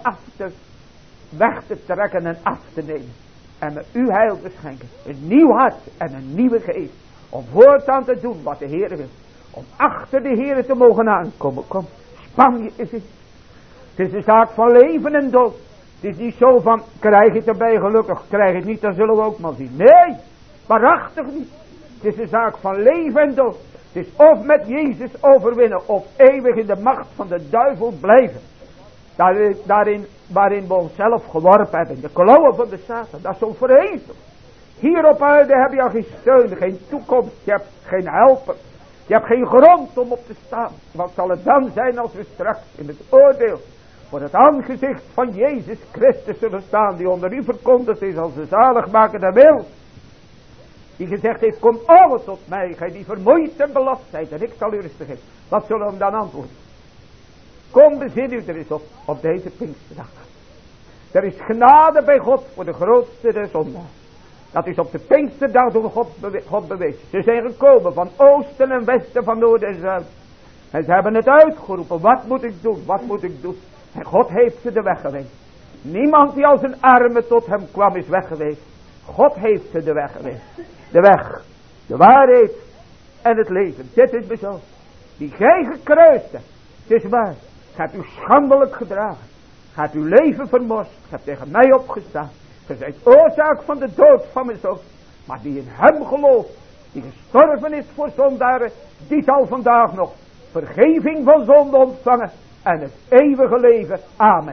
weg te trekken en af te nemen. En me uw heil te schenken. Een nieuw hart en een nieuwe geest. Om voortaan te doen wat de Heer wil. Om achter de Heer te mogen aankomen. Kom, span je eens in. Het is een zaak van leven en dood. Het is niet zo van, krijg je het erbij gelukkig. Krijg je het niet, dan zullen we ook maar zien. Nee, waarachtig niet. Het is een zaak van leven en dood. Het is of met Jezus overwinnen. Of eeuwig in de macht van de duivel blijven. Daarin waarin we onszelf geworpen hebben. De klauwen van de Satan. Dat is zo vreselijk. Hier op aarde heb je al geen steun. Geen toekomst. Je hebt geen helper. Je hebt geen grond om op te staan. Wat zal het dan zijn als we straks in het oordeel. Voor het aangezicht van Jezus Christus zullen staan. Die onder u verkondigd is als de zaligmaker wil. Die gezegd heeft, kom alle tot mij, gij die vermoeid en belast zijt, en ik zal u rustig geven. Wat zullen we hem dan antwoorden? Kom, bezin u er eens op deze Pinksterdag. Er is genade bij God voor de grootste der zondaars. Dat is op de Pinksterdag door God bewezen. Ze zijn gekomen van oosten en westen, van noorden en zuiden. En ze hebben het uitgeroepen, wat moet ik doen, wat moet ik doen. En God heeft ze de weg gewezen. Niemand die als een arme tot hem kwam is weg geweest. God heeft ze de weg geweest. De weg, de waarheid en het leven. Dit is zo. Die gij gekruist hebt. Het is waar. Gaat u schandelijk gedragen. Gaat uw leven vermorst. Hebt tegen mij opgestaan. Ge zijt oorzaak van de dood van mijn zoon. Maar die in hem gelooft, die gestorven is voor zondaren, die zal vandaag nog vergeving van zonde ontvangen en het eeuwige leven. Amen.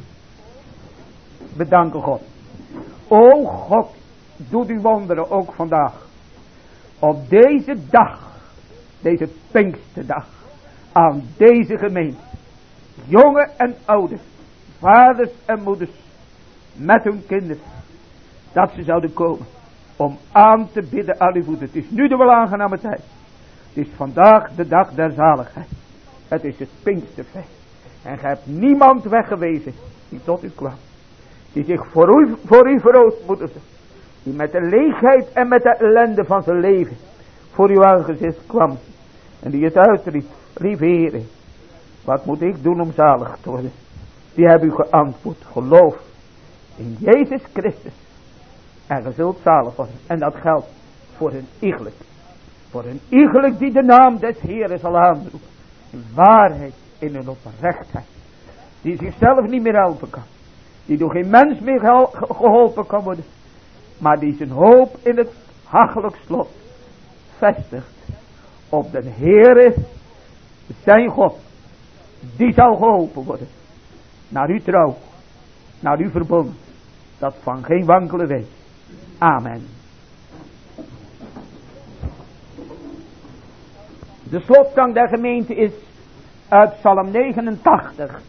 Bedanken God. O God, doe uw wonderen ook vandaag. Op deze dag, deze Pinksterdag, aan deze gemeente, jongen en ouders, vaders en moeders, met hun kinderen, dat ze zouden komen om aan te bidden aan uw voeten. Het is nu de wel aangename tijd. Het is vandaag de dag der zaligheid. Het is het Pinksterfeest. En gij hebt niemand weggewezen die tot u kwam. Die zich voor u verootmoedigde. Die met de leegheid en met de ellende van zijn leven voor uw aangezicht kwam. En die het uitriep. Lieve Heere, wat moet ik doen om zalig te worden? Die hebben u geantwoord. Geloof in Jezus Christus. En ge zult zalig worden. En dat geldt voor een iegelijk. Voor een iegelijk die de naam des Heeren zal aanroepen. In waarheid, in een oprechtheid. Die zichzelf niet meer helpen kan. Die door geen mens meer geholpen kan worden. Maar die zijn hoop in het hachelijk slot vestigt. Op de Heere, zijn God. Die zal geholpen worden. Naar uw trouw. Naar uw verbond. Dat van geen wankele wees. Amen. De slotzang der gemeente is uit Psalm 89.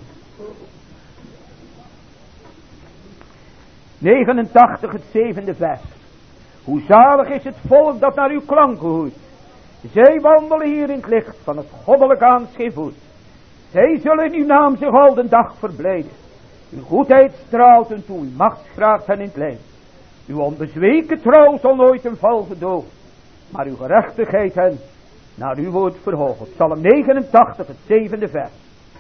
89, het 7e vers. Hoe zalig is het volk dat naar uw klanken hoort. Zij wandelen hier in het licht van het goddelijk aanschijn. Zij zullen in uw naam zich al de dag verblijden. Uw goedheid straalt hen toe, uw macht vraagt hen in het lijf. Uw onbezweken trouw zal nooit een val gedogen, maar uw gerechtigheid hen naar uw woord verhogen. Psalm 89, het 7e vers.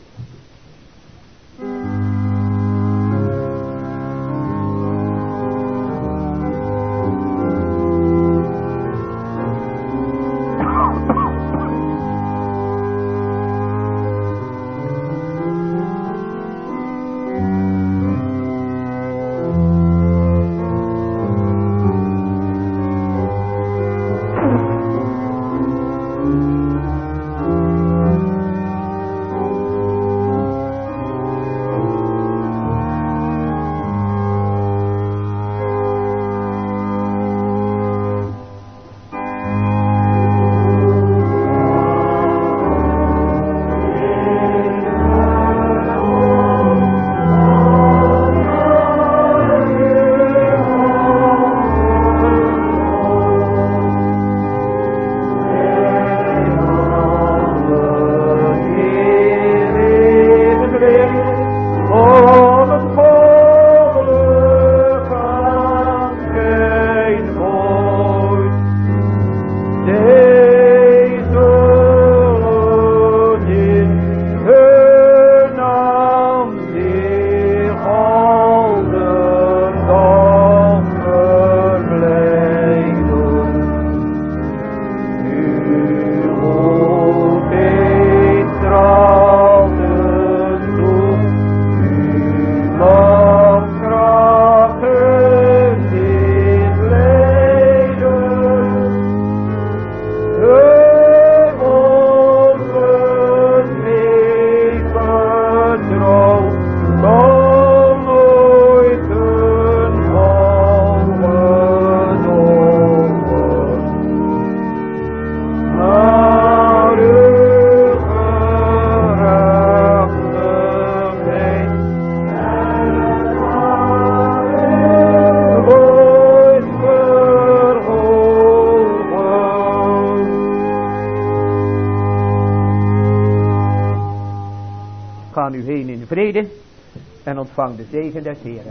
Vrede en ontvang de zegen des Heeren.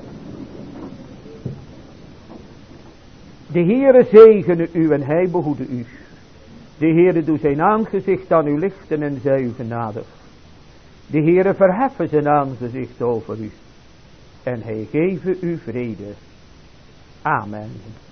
De Heere zegene u en hij behoede u. De Heere doe zijn aangezicht aan u lichten en zij u genadig. De Heere verheffen zijn aangezicht over u en hij geven u vrede. Amen.